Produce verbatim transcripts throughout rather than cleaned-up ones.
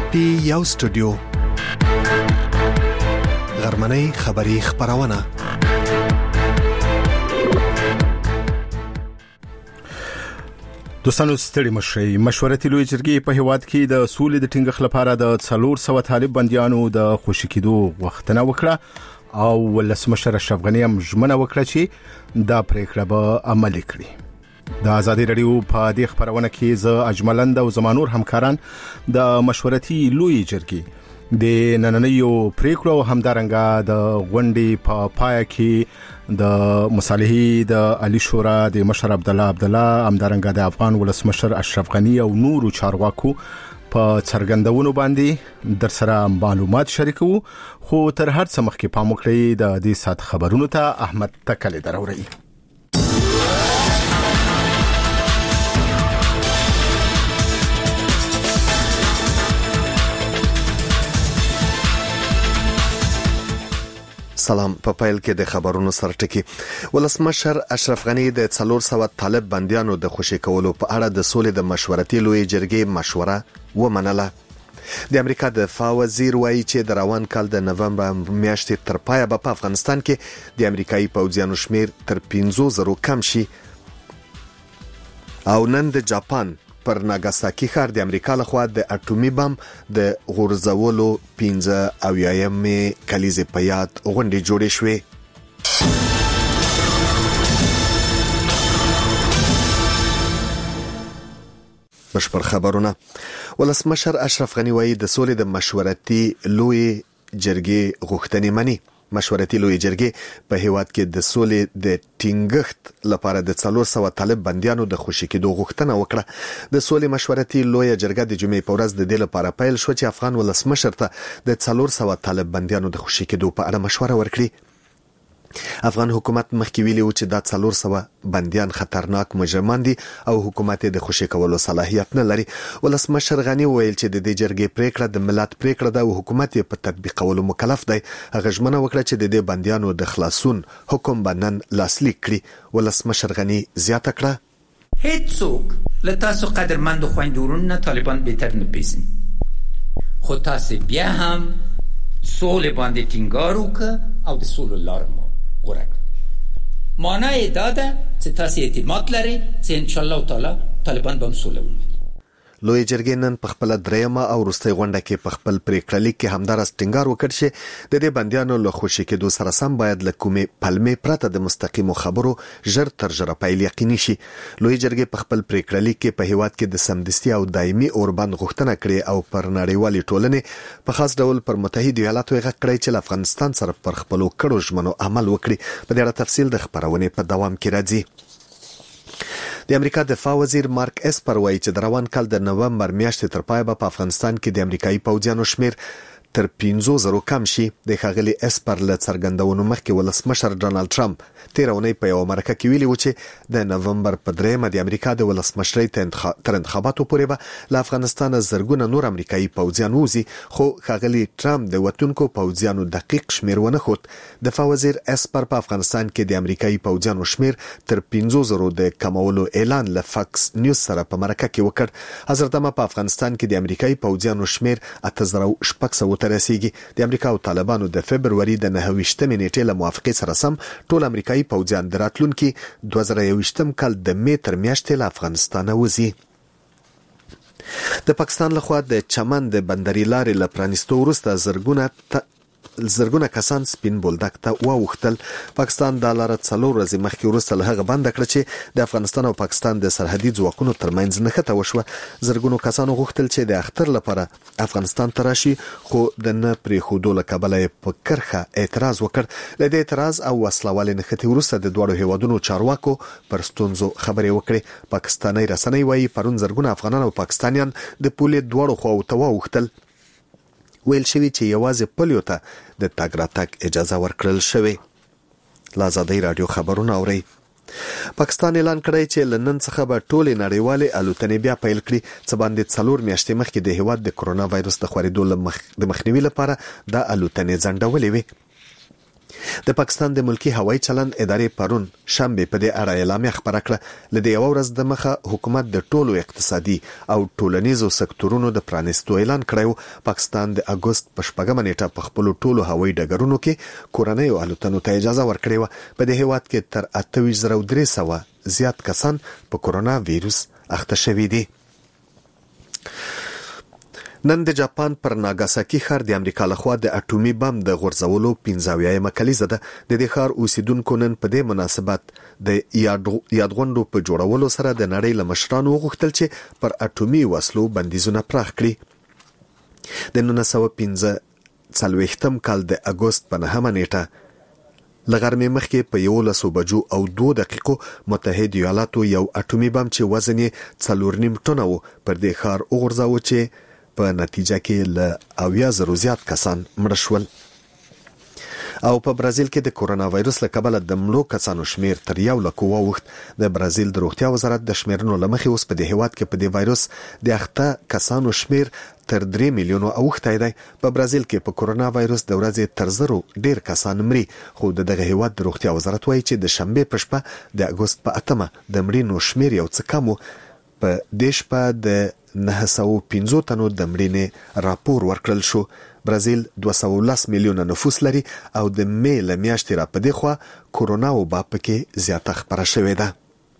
پی یو سټوډیو غرمنۍ خبری خبرونه دوستانو ستړي مشي مشورتي لوی جرګې په هیواد کې د سولې د ټینګښت لپاره د څلور سوه طالب بنديانو د خوشی کېدو وختونه وکړه او ولسمشر اشرف غنی هم ژمنه وکړه چې دا پریکړه به عملي کړي. د ازادي رادیو په دې خبرونه کې ز اجملند او زمانور همکاران د مشورتي لوی جرګې د نننیو پریکړو همدارنګه د غونډې په پای کې د مصالحې د علي شورا د مشر عبد الله عبد الله همدارنګه د افغان ولسمشر اشرف غنی او نورو چارواکو په څرګندونو باندې در سره معلومات شریکو. خو تر هر څه مخکې پام وکړئ د دې سات خبرونو ته احمد تکل دروري. سلام. په پایل کې د خبرونو سرټکی. ولسمشر اشرف غنی د څلور سوه طالب بنديانو د خوشی کولو په اړه د سولې د مشورتي لوی جرګې مشوره ومنله. د امریکا د دفاع وزیر وایي چې د روان کال د نومبر میاشتې تر پایه په افغانستان کې د امریکایي پوځیانو شمیر تر پنځه زره کم شي او نن د جاپان پر ناګاساکي ښار د امریکا لخوا د اټومي بم د غورځولو پنځه اویایم کلیزې په یاد غونډې جوړې شوې. بشپړ خبرونه. ولسمشر اشرف غنی وایي د سولې د مشورتي لوی جرګې غوښتنې مني. مشورتي لوی جرګې په هیواد کې د سولې د ټینګښت لپاره د څلور سوه طالب بنديانو د خوشی کېدو غوښتنه وکړه. د سولې مشورتي لوی جرګه د جمعې په ورځ د دې لپاره پیل شو چې افغان ولسمشر ته د څلور سوه طالب بنديانو د خوشی کېدو په اړه مشوره ورکړي. افغان حکومت مخکې ویلي و چې دا څلور سوه بنديان خطرناک مجرمان دي او حکومت د خوشی کولو صلاحیت نه لري. ولسمشر غنی ویل چې د دې جرګې پریکړه د ملت پریکړه ده او حکومت یې په تطبیقولو مکلف دی. هغه ژمنه وکړه چې د دې بنديانو د خلاصون حکم بنن لاسلیک کړي. ولسمشر غنی زیاته کړه هیڅوک له تاسو قدرمند خويندورونه طالبان بهتر نه پیژني، خو تاسو بیا هم سولې باندې ټینګار وکړه او د سولې لار مو غوره کړه. معنی دا ده چې تاسو اعتماد لرئ چې ان شاء الله تعالی طالبان به سولې ومني. لوی جرګې نن په خپل دریمه او وروستۍ غونډه کې په خپل پریکړه لیک کې همدارس ټینګار وکړ چې د دې بنديانو له خوشی کېدو سره سم باید له کومې پلمې پرته د مستقیمو خبرو ژر تر ژره پیل یقیني شي. لوی جرګې په خپل پریکړه لیک کې په هیواد کې د سمدستي او دایمي اوربند غوښتنه کړې او پر نړیوالې ټولنې په خاص ډول پر متحده ایالاتو یې غږ کړی چې افغانستان سره پر خپلو کړو ژمنو عمل وکړي. په دې اړه تفصیل د خبرونې په دوام کې راځي. د امریکا د دفاع وزیر مارک اسپر وایي چې د روان کال د نومبر میاشتې تر پایه په افغانستان کې د امریکایي پوځیانو شمیر تر پنځه زره کم شي. د ښاغلي اسپر له څرګندونو مخکې ولسمشر ډانلډ ټرمپ تیر اونۍ په یو مرکه کې ویلي و چې د نومبر په دریمه د امریکا د ولسمشرۍ تر انتخاباتو پورې به له افغانستان زرګونه نور امریکایي پوځیان وځي. خو ښاغلي ټرمپ د وتونکو پوځیانو دقیق شمیر ونه ښود. دفاع وزیر اسپر په افغانستان کې د امریکایي پوځیانو شمیر تر پنځه زره د کمولو اعلان له فاکس نیوز سره په مرکه کې وکړ. حضرتمه په افغانستان کې د امریکایي پوځیانو شمیر اته زره شپږ سوه ته رسیږي. د امریکا او طالبانو د فبروري د نهه ویشتمې نیټې له موافقې سره سم ټول امریکایي پوځیان د راتلونکي دوه زره یوویشتم کال د مې تر میاشتې له افغانستانه وځي. د پاکستان لخوا د چمن د بندري لارې له پرانیستو وروسته زرګونه زرګونه کسان سپین بولدک ته واوښتل. پاکستان د لاره څلور ورځې مخکې وروسته له هغه بند کړ چې د افغانستان او پاکستان د سرحدي ځواکونو ترمنځ نښته وشوه. زرګونو کسانو غوښتل چې د اختر لپاره افغانستان ته راشي، خو د نه پرېښودو له کبله یې په کرښه اعتراض وکړ. له دې اعتراض او وسلوالې نښتې وروسته د دواړو هیوادونو چارواکو پر ستونزو خبرې وکړې. پاکستاني رسنۍ وایي پرون زرګونه افغانان او پاکستانیان د پولې دواړو خواو ته واوښتل. ویل شوی چې یوازې پولیو ته د تګ راتګ اجازه ورکړل شوې. له ازادۍ راډیو خبرونه اورئ. پاکستان اعلان کړی چې لندن څخه به ټولې نړیوالې الوتنې بیا پیل کړي، څه باندې څلور میاشتې مخکې د هیواد د کرونا وایرس د خورېدو د مخنیوي لپاره دا الوتنې ځنډولې وې. د پاکستان د ملکی هوایي چلند ادارې پرون شنبه په دې اړه اعلامیه خبره کړه لدې یو ورځ د مخه حکومت د ټولو اقتصادي او ټولنیزو سکتورونو د پرانیستو اعلان کړی. پاکستان د اگست په شپږمه نیټه په خپل ټولو هوایي ډګرونو کې کورنۍ الوتنو ته اجازه ورکړې و. په دې هیواد کې تر اته ویشت زره درې سوه زیات کسان په کورونا وایروس اخته شوي دي. نن د جاپان پر ناګاساکي ښار د امریکا لخوا د اټومي بم د غورځولو پنځاویایمه کلیزه ده. د دې ښار اوسیدونکو نن په دې مناسبت د یادغونډو په جوړولو سره د نړۍ له مشرانو وغوښتل چې پر اټومي وسلو بندیزونه پراخ کړي. د نولس سوه پنځه څلوېښتم کال د اګوست په نهمه نیټه لغرمې مخکې په یولسو بجو او دو دقیقو متحد ایالاتو یو اټومي بم چې وزن یې څلور نیم ټنه و پر دې ښار وغورځاوه چې په نتیجه کې له اویا زرو زیات کسان مړه شول. او په برازیل کې د کورونا وایروس له کبله د مړو کسانو شمیر تر یو لک واوښت. د برازیل د روغتیا وزارت د شمیرنو له مخې اوس په دې هیواد کې په دې وایروس د اخته کسانو شمیر تر درې میلیونو اوښتی دی. په برازیل کې په کورونا وایروس د ورځې تر زرو ډیر کسان مري، خو د دغه هیواد د روغتیا وزارت وایي چې د شنبه په شپه د اګوست په اتمه د مړینو شمیر یو څه کم و. په دې شپه د نه سوه پنځه تنو د مړینې راپور ورکړل شو. برازیل دوه سوه لس میلیونه نفوس لري او د مې له میاشتې را په دې خوا کورونا وبا پکې زیاته خپره شوې ده.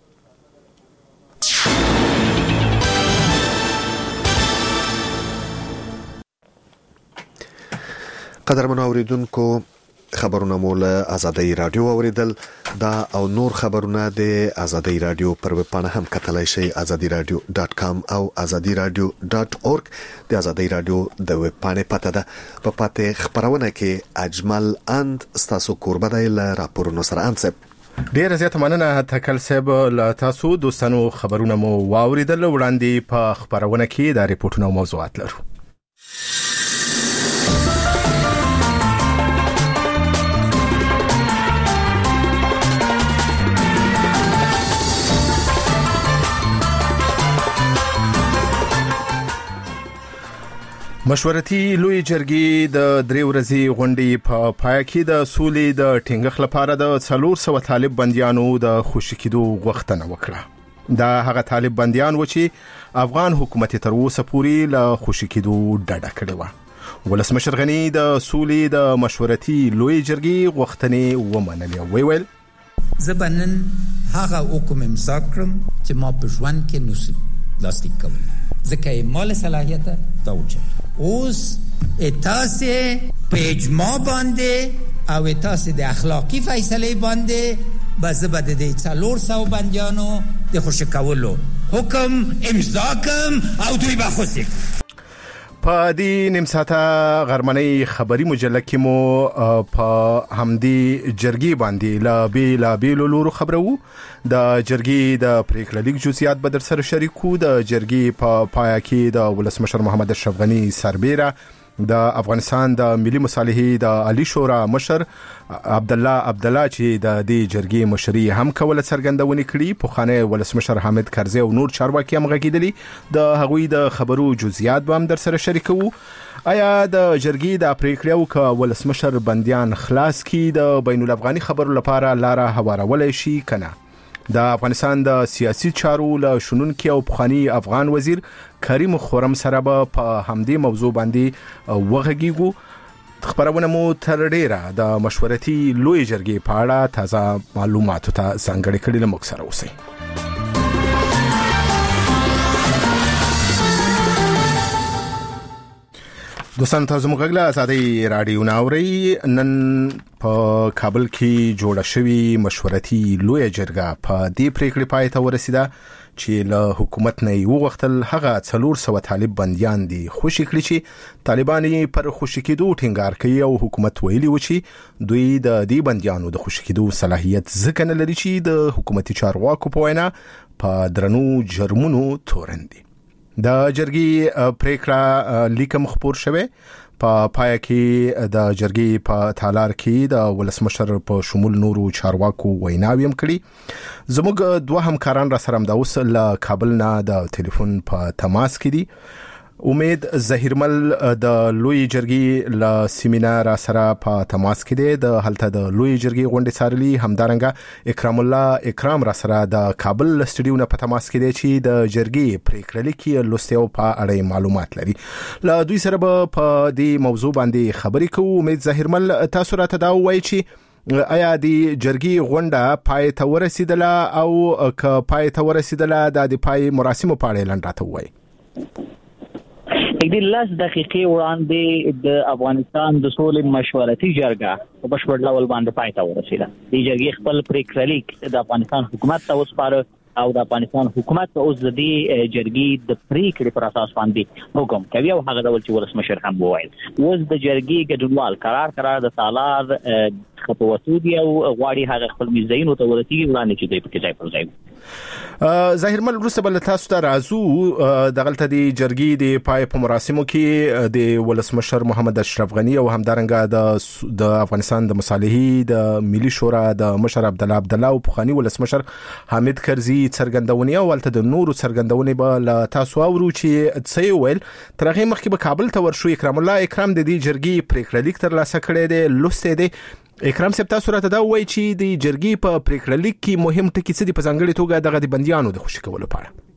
قدرمنو اوریدونکو، خبرونه مو له آزادۍ رادیو اوریدل. دا او نور خبرونه د آزادۍ رادیو پر ویب پاڼه هم کتلای شئ، آزادی رادیو ډاټ کام او آزادی رادیو ډاټ اورګ. د آزادۍ رادیو د ویب پاڼې پته ده. په پاتې خبرونه کې اجمل اند ستاسو کوربه دی له راپورونو سره. انصب ډیر زیات مننه تکل صاحب. له تاسو دوستانو خبرونه مو واوریدل. وړاندې په خبرونه کې د ریپورتونو موضوعات لرو. مشورتي لوی جرګې د درې ورځې غونډې په پای کې د سولې د ټینګښت لپاره د څلور سوه طالب بنديانو د خوشي کېدو غوښتنه وکړه. دا هغه طالب بنديان و چې افغان حکومت تر اوسه پورې له خوشي کېدو ډډه کړې و. ولسمشر غنی د سولې د مشورتي لوی جرګې غوښتنې ومنلې. ویل زبنن هغه حکم امضا کړم چې ما په ژوند کې نوسم لاسلیک کوم، ځکه یې مال صلاحیت دا وچه اوس اتاسه په اجماع باندې او اتاسه د اخلاقی فیصله باندې بزبد د څلور سوه بندیانو د خوشی کولو حکم امضا کوم او دوی به خوشی. په دې نیم ساعته غرمنۍ خبري مجله کې مو په همدې جرګې باندې لا بیلا بیلو لورو خبرو. د جرګې د پریکړه لیک جزئیات به در سره شریکو. د جرګې په پای کې د ولسمشر محمد اشرف غنی سربیره، د افغانستان د ملي مصالحې د عالی شورا مشر عبد الله عبد الله چې د دې جرګې مشري هم کوله څرګندونې کړي. پوخانه ولسمشر حامد کرزي او نور چارواکي هم غږیدلي. د هغوی د خبرو جزئیات به هم در سره شریکو. آیا د جرګې د پریکړو ک ولسمشر بنديان خلاص کی د بین الافغاني خبرو لپاره لاره هوارولای شي کنه؟ د افغانستان د سیاسي چارو له شنونکي او پخوانی افغان وزیر کریم خرم سره به په همدې موضوع باندې وغږیږو. خبرونه مو تر ډیره د مشورتي لوی جرګې په اړه تازه معلوماتو ته ځانګړي کړي. له موږ سره اوسئ. دوستان، تاسو موږ له آزادۍ رادیو ناوري. نن په کابل کې جوړه شوی مشورتي لوی جرګه په دې پریکړې پای ته ورسیده چې له حکومت نه یو وختل هغه څلور سوه طالب بنديان دي خوشي کړی چې طالبانې پر خوشي کېدو ټینګار کوي او حکومت ویلي و چې دوی د دې بنديانو د خوشي کېدو صلاحیت ځکه نه لري چې د حکومتي چارواکو په وینا په درنو جرمونو تورن دي. د جرګې پریکړه لیکم خبر شوه. په پای کې د جرګې په تالار کې د ولسمشر په شمول نورو چارواکو ویناوي هم کړي. زموږ دوه همکاران را سره د اوس له کابل نه د ټلیفون په تماس کې دي. امید ظهیرمل د لوی جرګي ل سیمینار سره په تماس کې دی د هلته د لوی جرګي غونډې سارلی همدارنګه اکرام الله اکرام را سره د کابل سټډیو نه په تماس کې دی چې د جرګي پریکړه لیکي لوستیو په اړه معلومات لري. له دوی سره په دې موضوع باندې خبرې کوو. امید ظهیرمل تاسو راته دا وایي چې آیا د جرګي غونډه پای ته ورسیدله او که پای ته ورسیدله د پای مراسمو په اړه لنډه وایي؟ د لاس دقیقې وړاندې د افغانستان د سولې مشورتي جرګه په بشپړ ډول باندې پای ته ورسېده. د جرګې خپل پریکړه لیک د افغانستان حکومت ته وسپاره او د افغانستان حکومت اوس د دې جرګې د پریکړې پر اساس باندې حکم کوي او هغه ډول چې ولسمشر هم وویل. اوس د جرګې ګډونوال قرار قرار د سالار خطواتو دی او غواړي هغه خپل میزاینو ته ورسیږي وړاندې چې دوی په کې ځای پر ځای. ظاهرمل وروسته بل تاسو ته راځو. دغلته د جرګې د پای په مراسمو کې د ولسمشر محمد اشرف غنی او همدارنګه د د افغانستان د مصالحې د ملي شورا د مشر عبد الله عبد الله او پخوانی ولسمشر حامد کرزي څرګندونې او ولته د نورو څرګندونې به تاسو اورو چې څه ویل. تر هغه مخکې به کابل ته ورشو. اکرام الله اکرام د دې جرګې پریکړه لیک تر لاسه کړی دی، لوستې دی. اکرام صاحب تاسو راته دا وایي چې د جرګې په پریکړه لیک کې مهم ټکي څه دي په ځانګړې توګه دغه د بندیانو د خوشي کولو په اړه؟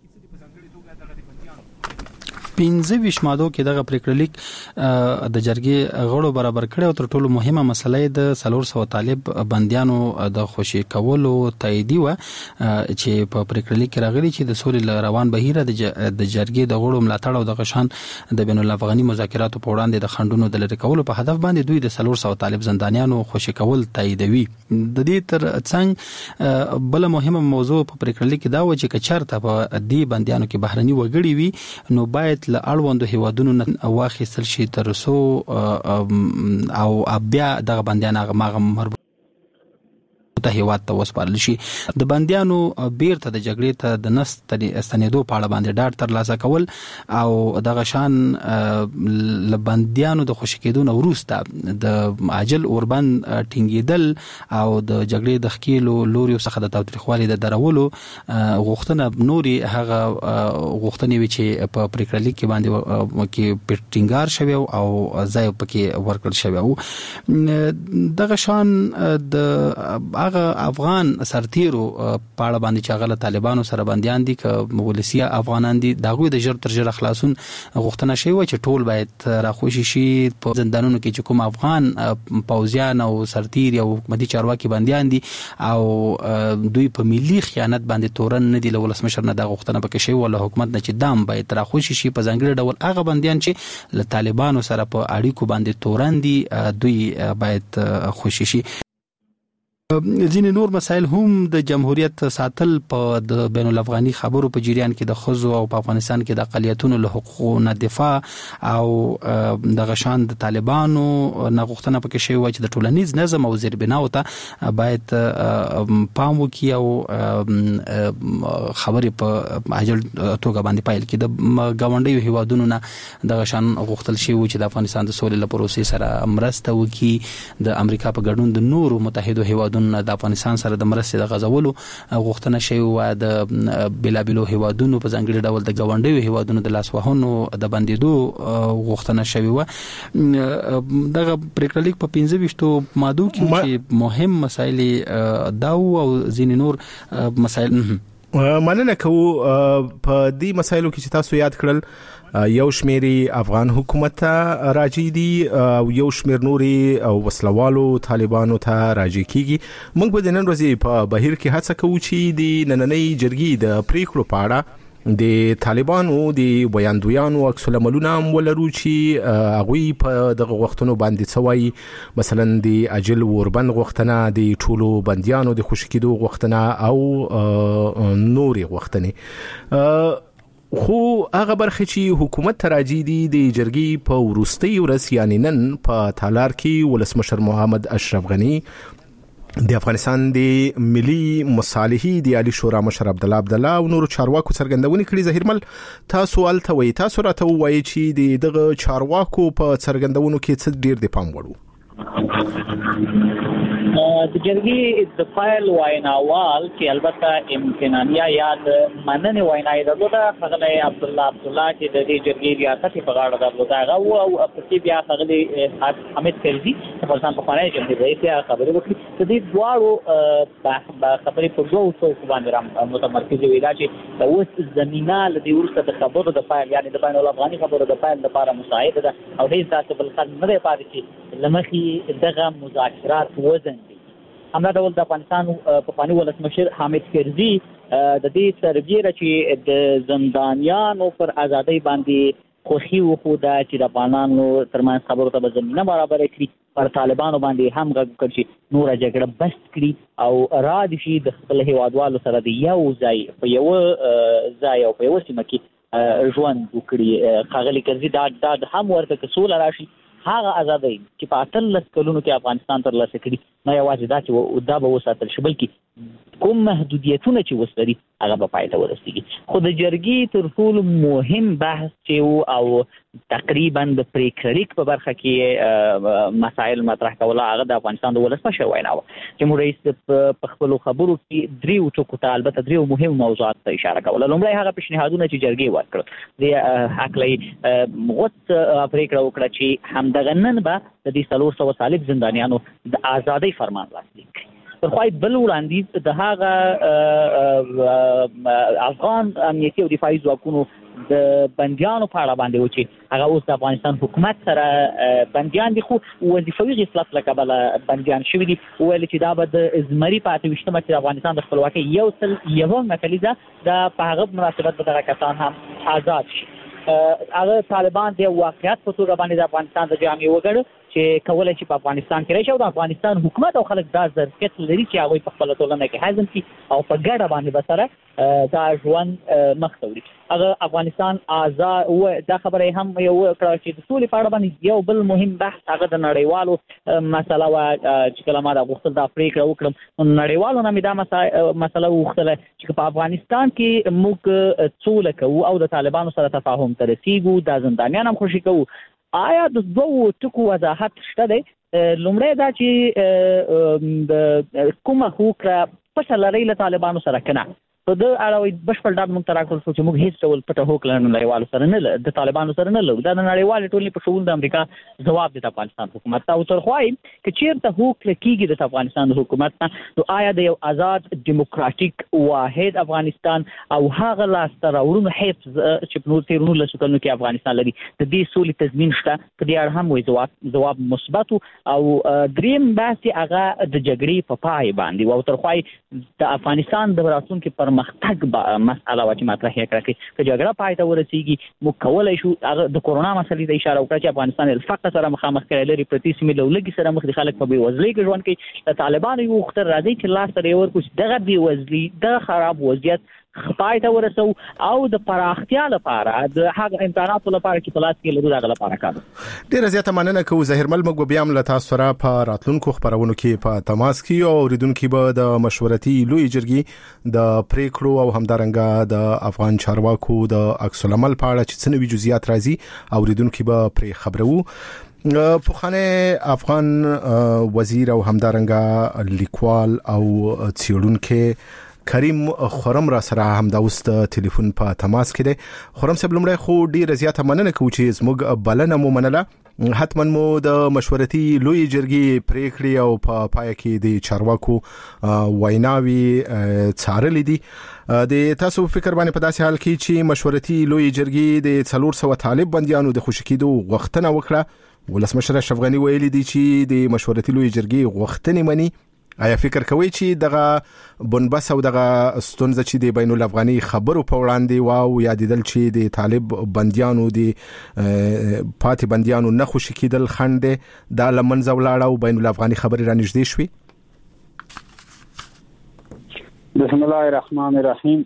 پنځه ویشت مادو کې دغه پریکړه لیک د جرګې غړو برابر کړي او تر ټولو مهمه مسله د څلور سوه طالب بندیانو د خوشي کولو تاییدي و چې په پریکړه لیک راغلي چې د سولې روان بهیر د جرګې د غړو ملاتړ او د غشان د بین الافغاني مذاکراتو په وړاندې د خندونو د لری کولو په هدف باندې دوی د څلور سوه طالب زندانیانو خوشي کول تاییدوي. د دې تر څنګ بل مهمه موضوع په پریکړه لیک دا و چې کچارته په دې بندیانو کې بهرني وګړي وي نو باید له اړوندو هیوادونو نه واخیستل شي تر څو او بیا دغه بندیان هغه ماغه مربوط ته هیواد ته وسپارل شي. د بندیانو بیرته د جګړې ته د نس استنیدو په اړه باندې ډاډ ترلاسه کول او دغه شان ل بندیانو د خوشي کېدو نه وروسته د عاجل اوربند ټینګېدل او د جګړې د ښکیلو لوري څخه د تاوتریخوالي د درولو غوښتنه نوري هغه غوښتنې وي چې په پریکړه لیک کې باندې کې پټینګار شوی او ځای پکې ورکړل شوی او دغه شان د افغان سرتیرو په اړه باندې چې هغه طالبانو سره بنديان دي که ولسي افغانان دي دغه د ژر تر ژره خلاصون غوښتنه شوی چې ټول باید راخوشي شي په زندانونو کې چې کوم افغان پوځیان او سرتیر او حکومتي چارواکي بنديان دي او دوی په ملي خیانت باندې تورن نه دي. له ولسمشر نه د غوښتنه پکې شوی ول حکومت نه چې دام باید راخوشي شي په ځانګړي ډول هغه بنديان چې له طالبانو سره په اړیکو باندې تورن دي دوی باید خوشي شي. ځینې نور مسایل هم د جمهوریت ساتل په د بین الافغاني خبرو په جریان کې د خزو او په افغانستان کې د اقلیتونو له حقوقو دفاع او د غشان د طالبانو نه غوښتنه پکې شوی و چې د ټولنیز نظم او زیربناو ته باید پام وکړي او خبرې په عاجل توګه باندې پایل کړي. د ګاونډیو هیوادونو نه د غشان غوښتل شوی چې د افغانستان د سولې لپاره پروسې سره مرسته وکړي. د امریکا په ګډون د نورو متحده هیوادونو د افغانستان سره د مرستې د غزولو غوښتنه شوی و. د بلابلو هیوادونو په ځانګړي ډول د ګاونډیو هیوادونو د لاسوهنو د بندیدو غوښتنه شوی و. دغه پریکړه لیک په پنځه ویشتو مادو کې چې مهم مسایل دا او ځینې نور مسایل مننه کوو. په دې مسایلو کې چې تاسو یاد کړل یو شمیري افغان حکومت ته راځي دي او یو شمیر نوري او وسلوالو طالبانو ته راځي کیږي. موږ به د نن ورځې په بهیر کې هڅه کوو چې د نننۍ جرګې د پریکړو په اړه د طالبانو د ویاندویانو عکس العملونه ولرو چې هغه په دغه وختونو باندې څوي، مثلا د اجل وربند غوښتنه، د ټولو بنديانو د خوشی کېدو غوښتنه او نوري غوښتنه. خو هغه برخه چې حکومت تراجی دي د جرګي په ورستي ورس یعنی نن په تالار کې ولسمشر محمد اشرف غنی د افغانستان د ملي مصالحې د عالی شورا مشر عبد الله عبد الله او نورو چارواکو څرګندونې کړي. ظهیرمل تاسو الته وایي تاسو راته وایي چې دغه چارواکو په څرګندونو کې څه ډیر د پام وړو؟ د جرګې د فایل وایناوال چې البته امکانانیا یا د مننې وینای درلوده هغه عبد الله عبد الله چې د دې جرګې ریاست په غاړه درلوده هغه او په کې بیا هغه حمید کرزي په ځان په پاره چې د دې خبرې وکړي چې د دواړو خبرې په دوه څو باندې را متمرکز وي دا چې د اوس زمينه لدی ورسته د خبرو د فایل یعنی د بین الافغاني خبرو د فایل لپاره مساعده ده او هیڅ تاسو بل خل نه پاتې چې لمخي دغه مذاکرات وزن دي همدا ډول د افغانستان په پانی ولسمشر حامد کرزي د دې سربېره چې د زندانیانو پر ازادۍ باندې خوشي وخوده چې د افغانانو ترمنځ خبرو ته زمينه برابر کړي پر طالبانو باندې هم غږ کړي چې نور جګړه بس کړي او را دي شي د خپل هیوادوالو سره د یو ځای په یو ځای او په یو سیمه کې ژوند وکړي. ښاغلي کرزي دا د هم ورته که سوله راشي هغه ازادۍ چې په اتلس کلونو کې افغانستان ترلاسه کړي نه یوازې دا چې دا به وساتل شي بلکې کوم محدودیتونه چې وسري هغه به پای ته ورسیږي. خو د جرګې تر ټولو مهم بحث چې او تقریبا د پریکړلیک په برخه کې مسائل مطرح کول هغه د افغانستان د ولسمشر وینا و. جمهور رئیس په خپلو خبرو کې دریو ټکو ته البته دریو مهم موضوعات ته اشاره کوله. لومړی هغه پیشنهادونه چې جرګې ورکړل د حقلې غوت پریکړه وکړه چې همدغه نن به د دې څلور سوه صالح زندانیانو د ازادۍ فرمان لاسلیک کړي. پر خو بل وړاندیز د هغه افغان امنیتي او دفاعي ځواکونو د بندیانو په اړه باندې و چې هغه اوس د افغانستان حکومت سره بندیان دي خو وظیفوي غفلت له کبله بندیان شوي دي. وویل چې دا به د زمري په اته ویشتمه چې د افغانستان د خپلواکۍ یو سل یوه کلیزه د په هغه مناسبت به دغه کسان هم آزاد شي. هغه طالبان د واقعیت په توګه باندې د افغانستان د جامعې وګړو چې کولای شي په افغانستان کې راشي او د افغانستان حکومت او خلک دا ظرفیت لري چې هغوی په خپله ټولنه کې هضم کړي او په ګډه باندې به سره دا ژوند مخ ته وړي. هغه افغانستان آزاد دا خبره هم یو کړه چې د سولې په اړه باندې یو بل مهم بحث هغه د نړیوالو مسله وه چې کله ما دا غوښتل دا پرېکړه وکړم نړیوالو نه مې دا مسله وغوښتله چې په افغانستان کې موږ سوله کوو او د طالبانو سره تفاهم ته رسېږو دا زندانیان هم خوشي کوو آیا د دوو ټکو وضاحت شته دی؟ لومړی دا چې د کومه هوکړه پټه لرئ له طالبانو سره که نه په د اړه بشپړ ډاډ موږ ته راکړل شو چې موږ هېڅ ډول پټه هوکړه نړیوالو سره نه د طالبانو سره نه لرو. دا د نړیوالې ټولنې په شمول د امریکا ځواب دی د افغانستان حکومت ته او ترخوا یې که چېرته هوکړه کېږي د افغانستان د حکومت نه نو آیا د یو آزاد ډیموکراتیک واحد افغانستان او هغه لاسته راوړنو حفظ چې په نور تېرو نولسو کلونو کې افغانستان لري د دې سولې تضمین شته؟ په دې اړه هم وایي ځواب ځواب مثبت او درېیم بحث یې هغه د جګړې په پای باندې او ترخوا یې د افغانستان د راتلونکي پرمختګ مسأله وه چې مطرح یې کړه چې که جګړه پای ته ورسېږي موږ کولی شو هغه د کورونا مسلې ته اشاره وکړه چې افغانستان له فقر سره مخامخ کړی لري پرتې سیمې له لږې سره مخ دي خلک په بېوزلۍ کې ژوند کوي. د طالبانو یې وغوښتل راځئ چې لاس سره یې ورکړو چې دغه بېوزلي دغه خراب وضعیت پای ته ورسو او د پراختیا لپاره د هغه امکاناتو لپاره چې په لاس کې لرو دغه لپاره کار. ډېره زیاته مننه کوو ظاهرمل. موږ بیا هم له تاسو سره په راتلونکو خپرونو کې په تماس کې او اورېدونکي به د مشورتي لوی جرګې د پریکړو او همدارنګه د افغان چارواکو د عکس العمل په اړه چې څه نوي جزئیات راځي اورېدونکي به پرې خبرو. پوخانه افغان وزیر او همدارنګه لیکوال او څېړونکی کریم خرم را سره هم د اوس د ټلیفون په تماس کې دی. خرم صاحب لومړی خو ډېره زیاته مننه کوو چې زموږ بلنه مو منله. حتما مو د مشورتي لوی جرګې پریکړې او په پای کې د چارواکو ویناوي څارلې دي. د تاسو فکر باندې په داسې حال کې چې مشورتي لوی جرګې د څلور سوه طالب بندیانو د خوشي کېدو غوښتنه وکړه ولسمشر اشرف غني ویلي دی چې د مشورتي لوی جرګې غوښتنې مني. آیا فکر کوي چې دغه بنبس او دغه ستونزه چې د بین الافغاني خبرو په وړاندې واو یادیدل چې د طالب بندیانو د پاتې بندیانو نه خوشي کېدل خنډ دا لمنځه ولاړه او بین الافغاني خبرې را نږدې شوي؟ بسم الله الرحمن الرحیم.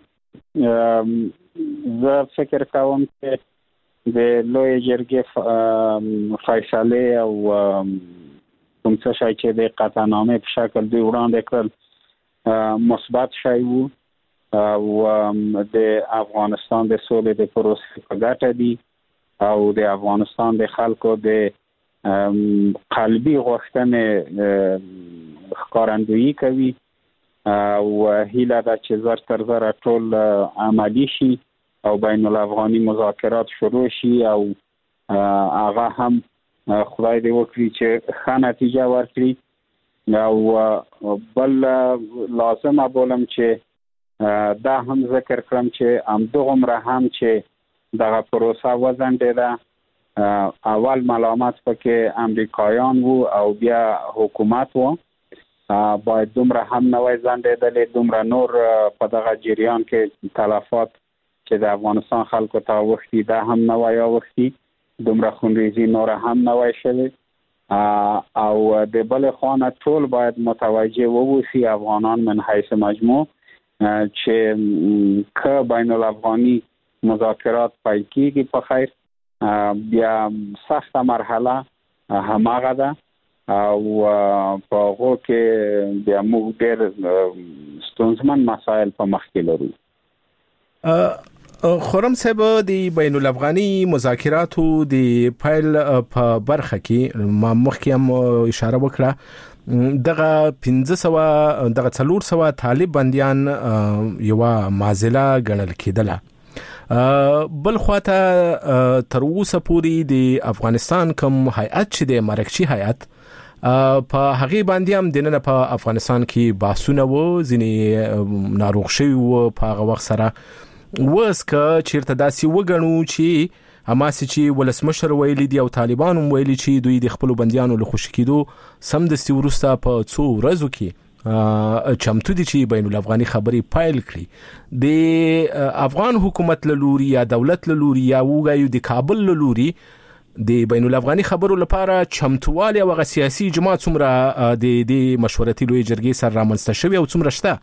زه فکر کوم چې د لوی جرګې فیصله او کوم څه شای چې د قطعنامې په شکل دوی وړاندې کړل مثبت شی وو او د افغانستان د سولې د پروسې په ګټه دي او د افغانستان د خلکو د قلبي غوښتنې ښکارندویي کوي او هیله ده چې زر تر زر ټول عملی شي او بین الافغاني مذاکرات شروع شي او هغه هم خدای دې وکړي چې ښه نتیجه ورکړي. او بل لازم بولم چې دا هم ذکر کړم چې همدغومره هم چې دغه پروسه وځنډېده، اول ملامت پکې امریکایان وو او بیا حکومت وو، باید دومره هم نه وای ځنډېدلې، دومره نور په دغه جریان کې تلفات چې د افغانستان خلکو ته اوښتي دا هم نه وای اوښتي، دومره خونریزي نور هم نه وای شوې. او د بل خوا ټول باید متوجه ووسی افغانان من حیث مجموع چې که بین الافغاني مذاکرات پیل کیږي په خیر، بیا سخته مرحله هماغه ده او په هغو کې بیا موږ ډېر ستونزمن مسایل په مخ کې لرو. خورم صاحب د بین الافغاني مذاکراتو د پیل په برخه کې ما مخکې هم اشاره وکړه، دغه پنځه سوه دغه څلور سوه طالب بنديان یو معضله ګڼل کېدله. بل خواته تر اوسه پورې د افغانستان کوم هیئت چې د مرکزی هیئت په هغه باندې هم د نن په افغانستان کې بحثونه وو، ځینې ناروغ شوي وو په هغه وخت سره. وس که چیرته داسې وګڼو چې هماسې چې ولسمشر ویلي دي او طالبان هم ویلي چې دوی د خپلو بندیانو له خوشي کېدو سمدستي وروسته په څو ورځو کې چمتو دي چې بین الافغاني خبرې پیل کړي، د افغان حکومت له لوري یا دولت له لوري یا وګایو د کابل له لوري د بین الافغاني خبرو لپاره چمتووالی او هغه سیاسي اجماع څومره د دې مشورتي لویې جرګې سره رامنځته شوي او څومره شته؟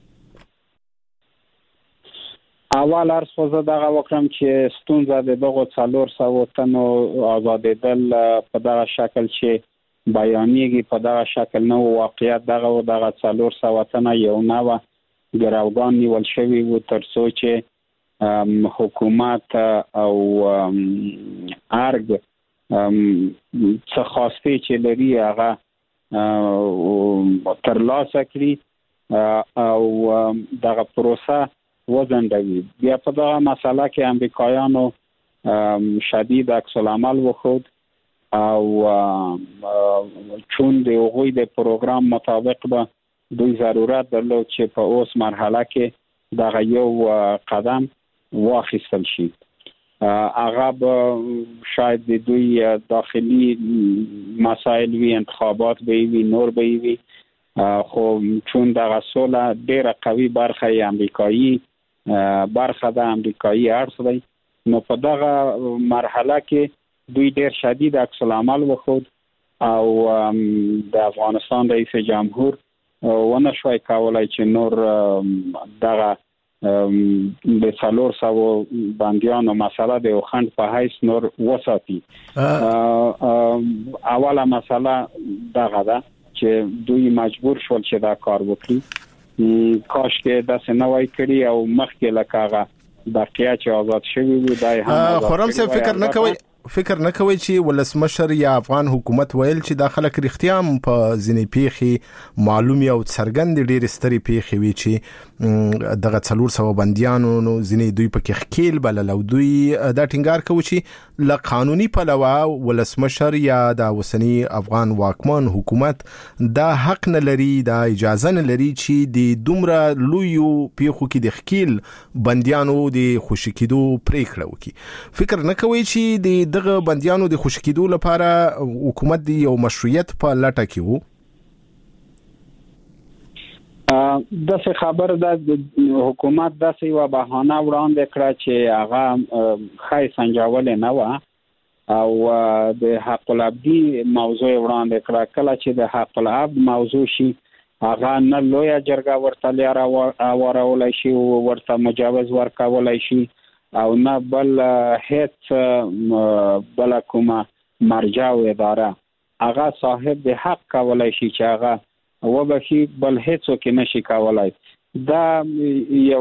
اول عرض خو زه دغه وکړم چې ستونزه د دغو څلور سوو تنو آزادېدل په دغه شکل چې بیانیږي په دغه شکل نه و، واقعیت دغه و دغه څلور سوه تنه یو نوه ګروګان نیول شوي وو تر څو چې حکومت او ارګ څه خواسته چې لري هغه ترلاسه کړي او دغه پروسه وزندوی. بیا په دغه مسله کې امریکایانو شدید عکس العمل وخود او چون د هغوی د پروګرام مطابق به دوی ضرورت درلود چې په اوس مرحله کې دغه یو قدم واخیستل شي. هغه به شاید د دوی داخلي مسائل وي، انتخابات به وي، نور به وي، خو چون دغه سوله ډیره قوي برخه امریکایي برخه د امریکایي اړخ دی، نو په دغه مرحله کې دوی ډیر شدید عکس العمل وخود او د افغانستان رئیس جمهور ونه شوی کولای چې نور دغه د څلور سوو بندیانو مسله د وخند په حیث نور وساتي. اوله مسله دغه ده چې دوی مجبور شول چې دا کار وکړي. کاش کې داسې نه وای کړی او مخکې لکه هغه بقیه چې آزاد شوي وو دای هم خورم څه فکر نه کوي فکر نه کوي چې ولسمشر یا افغان حکومت ویل چې د خلک رښتیا هم په ځینې پیښې معلومي او څرګند ډېر ستري پیښې وي چې دغه څلور سوه بندیانو نو ځینې دوی پکې خکیل بلل او دوی دا ټینګار کوي چې له قانوني پلوه ولسمشر یا د اوسنی افغان واکمن حکومت دا حق نه لري، دا اجازه نه لري چې د دومره لویو پیښو کې د خکیل بندیانو د خوشي کېدو پریکړه وکړي. فکر نه کوي چې د دغه بندیانو د خوشي کېدو لپاره حکومت دی یو مشروعیت په لټه کې وو؟ داسې خبر ده حکومت داسې یوه بهانه وړاندې کړه چې هغه ښایي سنجولې نه وه او د حق العبدي موضوع وړاندې کړه. کله چې د حق العبد موضوع شي هغه نه لویه جرګه ورته لیاره وارولی شي، ورته مجوز ورکولی شي او نه بل هیڅ بل کومه مرجع او اداره هغه صاحب د حق کولای شي چې هغه وبخي، بل هیڅوک نشي کولای. دا یو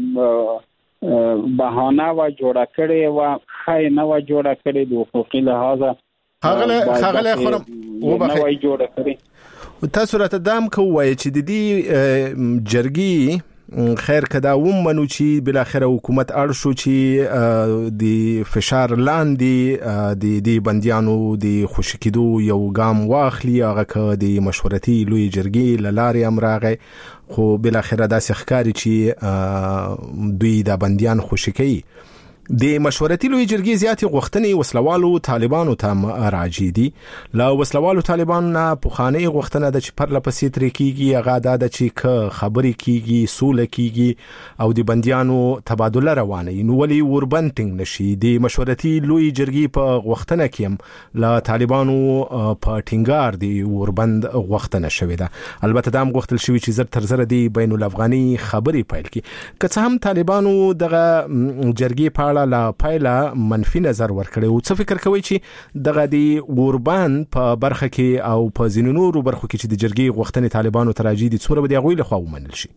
بهانه و جوړه کړې و، خای نه و جوړه کړې د حقوقي لحاظه هغه هغه خورم و بخي جوړه کړې تاسو راته دام کوی چې د دې جرګي خیر کدا ومنو چې بل اخر حکومت اړ شو چې د فشار لاندې د دې بنديانو د خوشکیدو یو ګام واخلي هغه د مشورتي لوی جرګي لارې امراغه خو بل اخر داسې ښکاری چې دوی د بنديان خوشکی د مشورتي لوی جرګي زیاتې غوښتنې وسلوالو طالبانو ته راځي دي. لا وسلوالو طالبان نه پوخانه غوښتنه د چې پر لپسې تر کیږي هغه د چې خبرې کیږي سوله کیږي او د بنديانو تبادله روانه نو ولي وربنټینګ نشي. د مشورتي لوی جرګي په غوښتنه کې هم لا طالبانو په ټینګار دی وربند غوښتنه شوې ده. البته دا هم غوښتل شوی چې زر تر زر دی بین الافغاني خبرې پیل کی که څه هم طالبانو دغه جرګي په لا پایله منفي نظر ورکړي او څه فکر کوي چې دغه دی اوربان په برخه کې او په زینونو برخو کې چې د جرګي غوښتنې طالبانو تراجي دي څوره به دی غوي له خوا ومنل شي.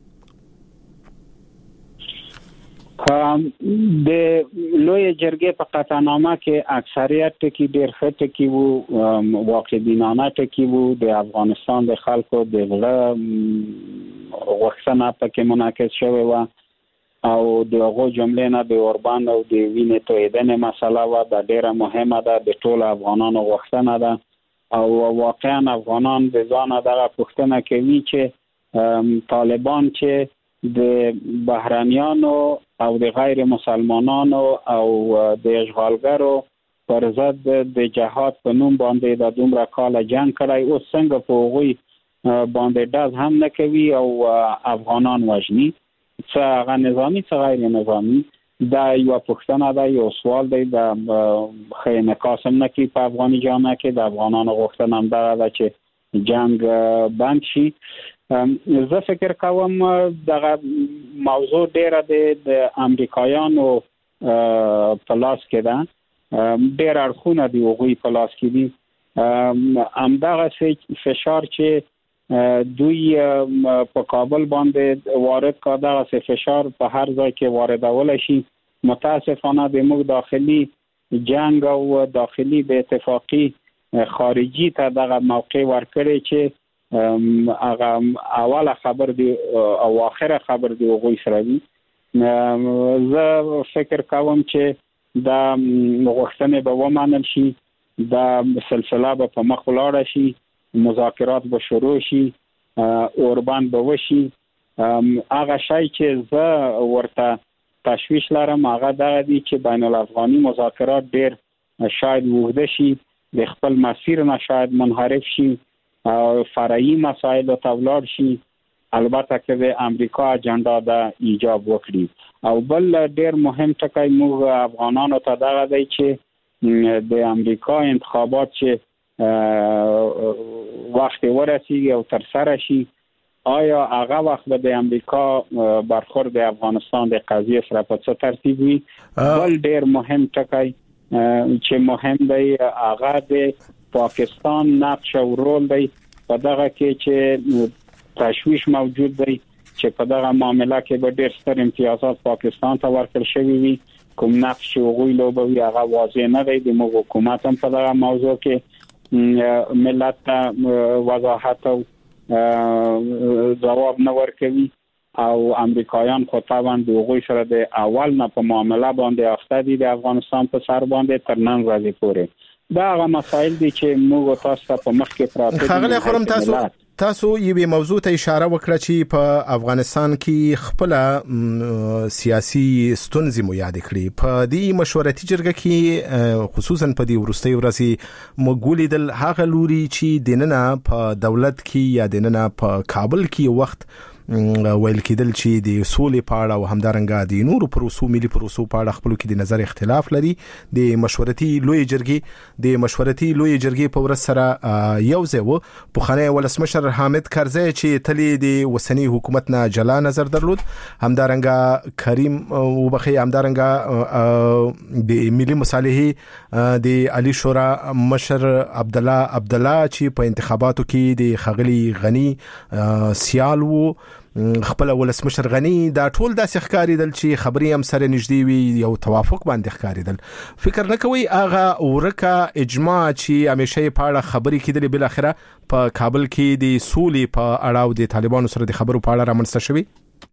د لوی جرګې په قطعنامه کې اکثریت کې ډېر ښه ټکي وو واقعبینانه ټکي وو د افغانستان د خلکو د غړ غوښتنه پکې منعکس شوی و او دغه جملې نه د اوربان او د وینې تویدنې مسله و د ډیره مهمه ده د ټول افغانانو غوښتنه ده او واقعا افغانان د ځان دغه پوښتنه کوي چې طالبان چې د بهرانيانو او د غیر مسلمانانو او د اشغالګرو پر ضد د جهاد په نوم باندې د دومره کال جنگ کړی او څنګه په هغوی باندې داز هم نه کوي او افغانان وژني څه هغه نظامی څه غیر نظامی دا یو پوښتنه ده یو سوال دی د خیانت قاسم نکی په افغاني جامعه کې د افغانانو غوښتنه هم ده چې جنگ بند شي. زه فکر کوم دغه موضوع ډیره د امریکایانو په لاس کې ده ډیر اړخونه دی هغوی په لاس کې دي همدغه فشار چې دوی په کابل باندې وارد کړه د فشار په هر ځای کې واردول شي. متاسفانه د موږ داخلي جنگ او داخلي به اتفاقی خارجي ته دغه موقع ورکړي چې هغه اوله خبر دی او اخره خبر دی هغوی سره وي. زه فکر کوم چې دا غوښتنې به ومنل شي دا سلسله به په مخ ولاړه شي مذاکرات به شروع شي اوربان به وشي. هغه شای چې زه ورته تشویش لرم هغه دغه دی چې بین الافغاني مذاکرات ډیر شاید وغده شي د خپل مسیر نه شاید منحرف شي او فرعي مسایل ته ولاړ شي البته که د امریکا اجنډا د ایجاب وکړي او بل ډیر مهم ټکی موږ افغانانو ته دغه دی چې د امریکا انتخابات چې وخت ورسیږي او تر سره شي آیا هغه وخت به د امریکا برخورد د افغانستان د قضیه سره په څه ترتیب وي. بل ډیر مهم ټکی چې مهم دی هغه د پاکستان نقش او رول دی په دغه کې چې تشویش موجود دی چې په دغه معاملې کې به ډیر ستر امتیازات پاکستان ته ورکړل شوي وي کوم نقش چې هغوی لوبوي هغه واضح نه دی. د موږ حکومت هم په دغه موضوع کې ملت ته وضاحت او جواب نه ورکوي او امریکایان خو طبعا د هغوی سره د اول نه په معامله باندې اخته دي د افغانستان په سر باندې تر نن ورځې پورې. دا هغه مسایل دي چې موږ تاسو ته په مخ کې پراته دي. خغلی خورم تاسو تاسو یوه موضوع ته اشاره وکړه چې په افغانستان کې خپل سیاسي ستونزې مو یاد کړې په دې مشورتي جرګه کې خصوصا په دې ورستۍ ورځې مګولې د هغه لوري چې دننه په دولت کې یا دننه په کابل کې وخت ویل کېدل چې د سولې په اړه او همدارنګه د نورو پروسو ملي پروسو په اړه خپل کې د نظر اختلاف لري. د مشورتي لوی جرګې د مشورتي لوی جرګې په ورځ سره یو ځای و پخوانی ولسمشر حامد کرزی چې تلی د وسنی حکومت نه جلا نظر درلود همدارنګه کریم وبخي همدارنګه د ملي مصالحه د علي شورا مشر عبد الله عبد الله چې په انتخاباتو کې د خغلی غنی سیال وو خپل ولسمشر غنی دا ټول داسې ښکاری دل چې خبري هم سره نږدې وي یو توافق باندې ښکاری دل فکر نه کوي هغه ورکه اجماع چې همیشه په اړه خبري کېدلې بل اخره په کابل کې د سولې په اړه او د طالبانو سره د خبرو په اړه رامنځته شوی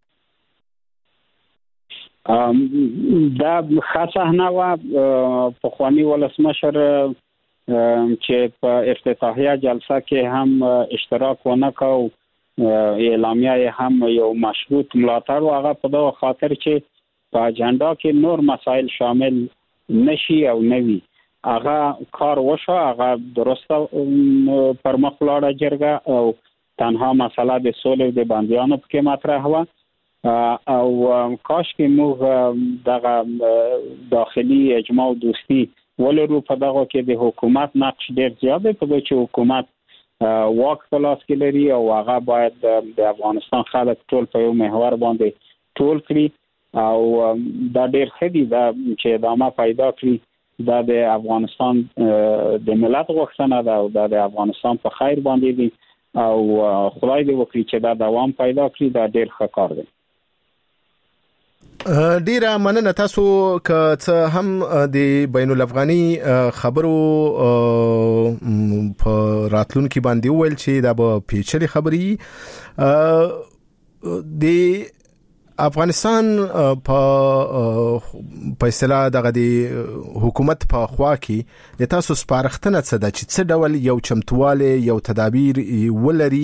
دا خاصه نه و په خواني ولسمشر چې په افتتاحیه جلسه کې هم اشتراک ونکاو اعلامیه هم یو مشروط ملاتړ او هغه په دغه خاطر چې په اجنډا کې نور مسایل شامل نشي او نوي هغه کار وشو هغه درسته پر مخ لاړه جرګه او تنها مسله د سولې د بندیانو په کې مطرح و او کاش کې موږ دغه داخلي اجماع او دوستي ولرو په دغه کې د حکومت نقش ډېر زیات دی په دغه چې حکومت واک په لاس کې لري او هغه باید د افغانستان خلک ټول په یو محور باندې ټول کړي او دا ډېر ښه دي دا چې ادامه پیدا کړي دا د افغانستان د ملت غوښتنه ده او دا د افغانستان په خیر باندې دي او خدای دې وکړي چې دا دوام پیدا کړي دا ډېر ښه کار دی ډیره مننه تاسو که څه هم د بین الافغاني خبرو په راتلونکو باندې ویل چې دا به پیچلې خبري د افغانستان په په اصطلاح دغه د حکومت په خوا کې د تاسو سپارښتنه څه ده چې څه ډول یو چمتواله یو تدابیر ولري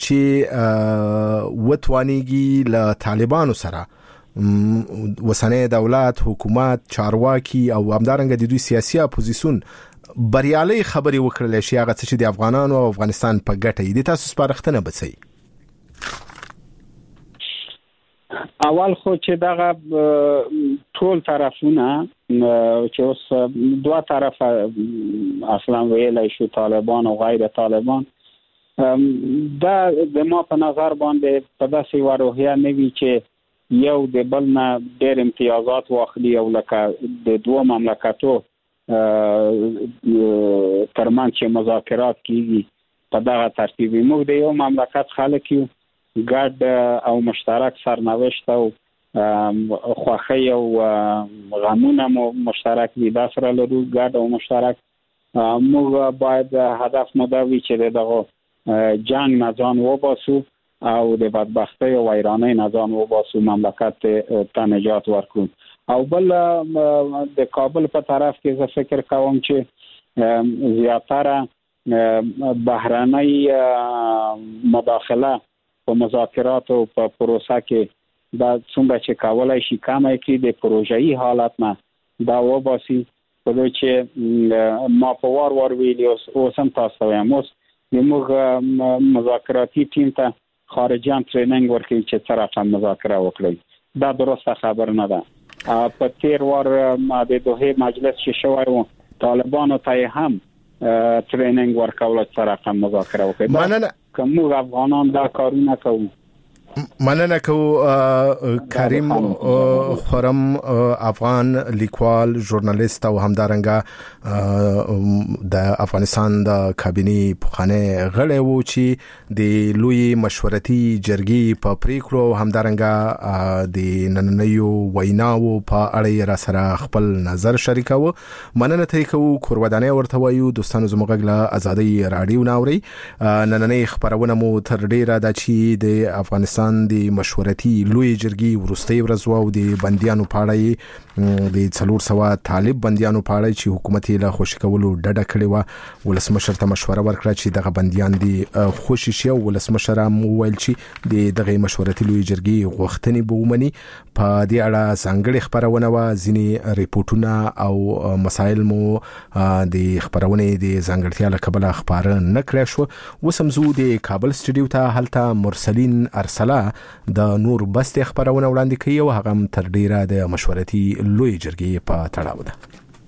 چې وتوانيږي له طالبانو سره وسنه دولت حکومت چارواکي او همدارنګه د دوی سیاسي اپوزیسیون بریالي خبري وکړل شي هغه چې د افغانانو او افغانستان په ګټه دي تاسو سپارښتنه بچي اول خو چې دغه ټول طرفونه چې اوس دوه طرفه اصلا ویلای شو طالبان او غیر طالبان دا د ما په نظر باندې په داسې وروحیه نوي چې یو د بل نه ډېر امتیازات واخلي او لکه د دوه مملکتو ترمنځ چې مذاکرات کیږي په دغه ترتیب موږ د یو مملکت خلک یو ګډ او مشترک سرنوشت او خوښي او غمونه مو مشترک دي دا سره لرو ګډ او مشترک موږ باید هدف مو دا وي چې دغه جنگ نه ځان وباسو او د بدبختی او ویرانۍ نه ځان وباسو مملکت ته نجات ورکړو او بل د کابل په طرف کې زه فکر کوم چې زیاتره بهرنۍ مداخله په مذاکرات او په پروسه کې دا څومره چې کولای شي کمه کړي د پروژایي حالت نه دا وباسي په دې چې ما په وار وار ویلي اوس هم تاسو وایم اوس موږ مذاکراتي ټیم ته خارجيان ټریننګ ورکړي چې څه رقم مذاکره وکړي دا درسته خبر نه ده په تیر وار د دوه مجلس چې شوی و طالبانو ته هم ټریننګ ورکول څه رقم مذاکره وکړي مننه کوم افغانان دا کارونه کوي مننه کو کریم خرم افغان لیکوال ژورنالیست او همدارنګه د افغانستان د کابینه پخانه غړی وو چې د لوی مشورتي جرګې په پریکړو همدارنګه د نننیو ویناو په اړه را سره خپل نظر شریکاوه مننه ته کو کورودانه ورته وایو دوستانو زموږ له ازادي رادیو ناوري نننی خبرونه مو تر ډیره د چې د افغانستان د مشورتي لوی جرګې ورستۍ ورځ او د بنديانو پاړې د څلور سوه طالب بنديانو پاړې چې حکومت له خوشی کولو ډډه کړې و ولسمشر ته مشوره ورکړه چې دغه بنديان دي خوشی شي او ولسمشر مو ویل چې دغه مشورتي لوی جرګې غوښتنې به ومني په دې اړه څنګه خبرونه و ځینی ریپورتونه او مسایل مو د خبرونه د ځنګړتیا له کبله خبره نکړې شو وسمزو د کابل سټډیو ته هلته مرسلین ارسل د نور بس خبرونه وړاندې کوي او هغه تر ډیره د مشورتي لوی جرګې په تړاو ده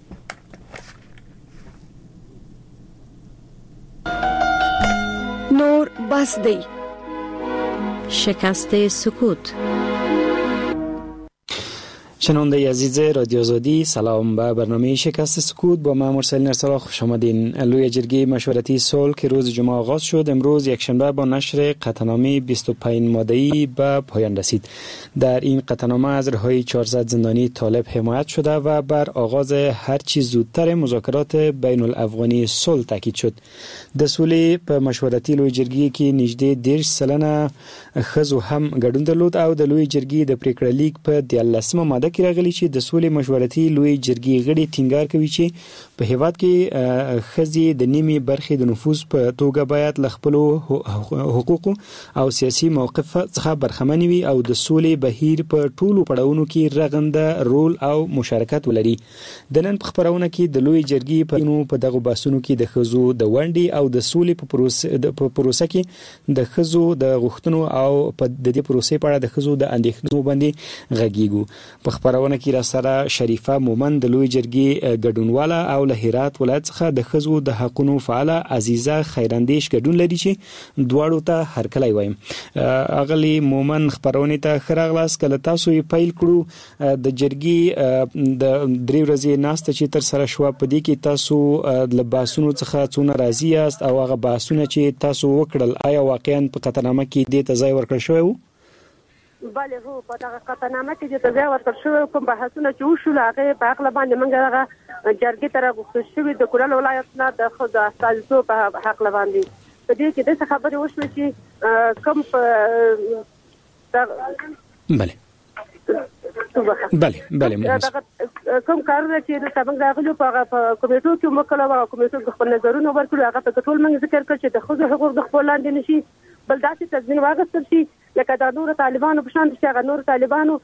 نور بس دی شکست سکوت شنونده عزیز رادیو آزادی، سلام. به برنامه شکست سکوت با من مرسل نرسلا خوش آمدین. لوی جرگه مشورتی صلح که روز جمعه آغاز شد، امروز یکشنبه با نشر قطعنامه بیست و پنج ماده‌ای به پایان رسید. در این قطعنامه از رهایی چهارصد زندانی طالب حمایت شده و بر آغاز هر چی زودتر مذاکرات بین الافغانی صلح تاکید شد. د سولې په مشورتي لوی جرګې کې نږدې دېرش سلنه ښځو هم ګډون درلود او د لوی جرګې د پریکړه لیک په دیارلسمه ماده کې راغلی چې د سولې مشورتي لوی جرګې غړي ټینګار کوي چې په هیواد کې ښځې د نیمه برخې د نفوذ په توګه باید ل خپل حقوق او سیاسي موقف څخه برخمن وي او د سولې بهیر په ټولو پړاوونو کې رغنده رول او مشارکت ولري. د نن په خبرونه کې د لوی جرګې په دغه باسونو کې د ښځو د ونډې او د سولې په پروسه په پروسه کې د ښځو د غوښتنو او په د دې پروسې په اړه د ښځو د اندېښنو باندې غږیږو. په خبرونه کې را سره شریفه مومن د لوی جرګې ګډونواله او له هرات ولایت څخه د ښځو د حقوقو فعاله عزیزه خیراندیش ګډون لري چې دواړو ته هرکلی وایم. اغلی مومن خبرونه ته خراغلاس کله تاسو یې پیل کړو د جرګې د درې ورځې ناسته چې تر سره شو په دې کې تاسو د باسونو څخه څونه راضی یاست او هغه باسونه چې تاسو وکړل آیا واقعا په قطعنامه کې د تځای ورکړ شوی وو؟ بله هو په دغه قطعنامه کې د تځای ورکړ شوی کوم بحثونه چې وشول هغه په عقل باندې موږ هغه جرګې ته راغوښتل شوی د کورال ولایت نه د خود استازیتوب په حق باندې په دې کې د خبرې وشوه چې کوم بله بله بله کوم کارونه چې د څنګه راغلو په کمیټو کې مکلو او کمیټو خپل نظرونه ورکړو هغه په ټول موږ ذکر کړ چې د خود حقوق د خپل لاندې نشي بل داسې تضمین واغستل شي لکه د نور طالبانو په شان چې هغه نور طالبانو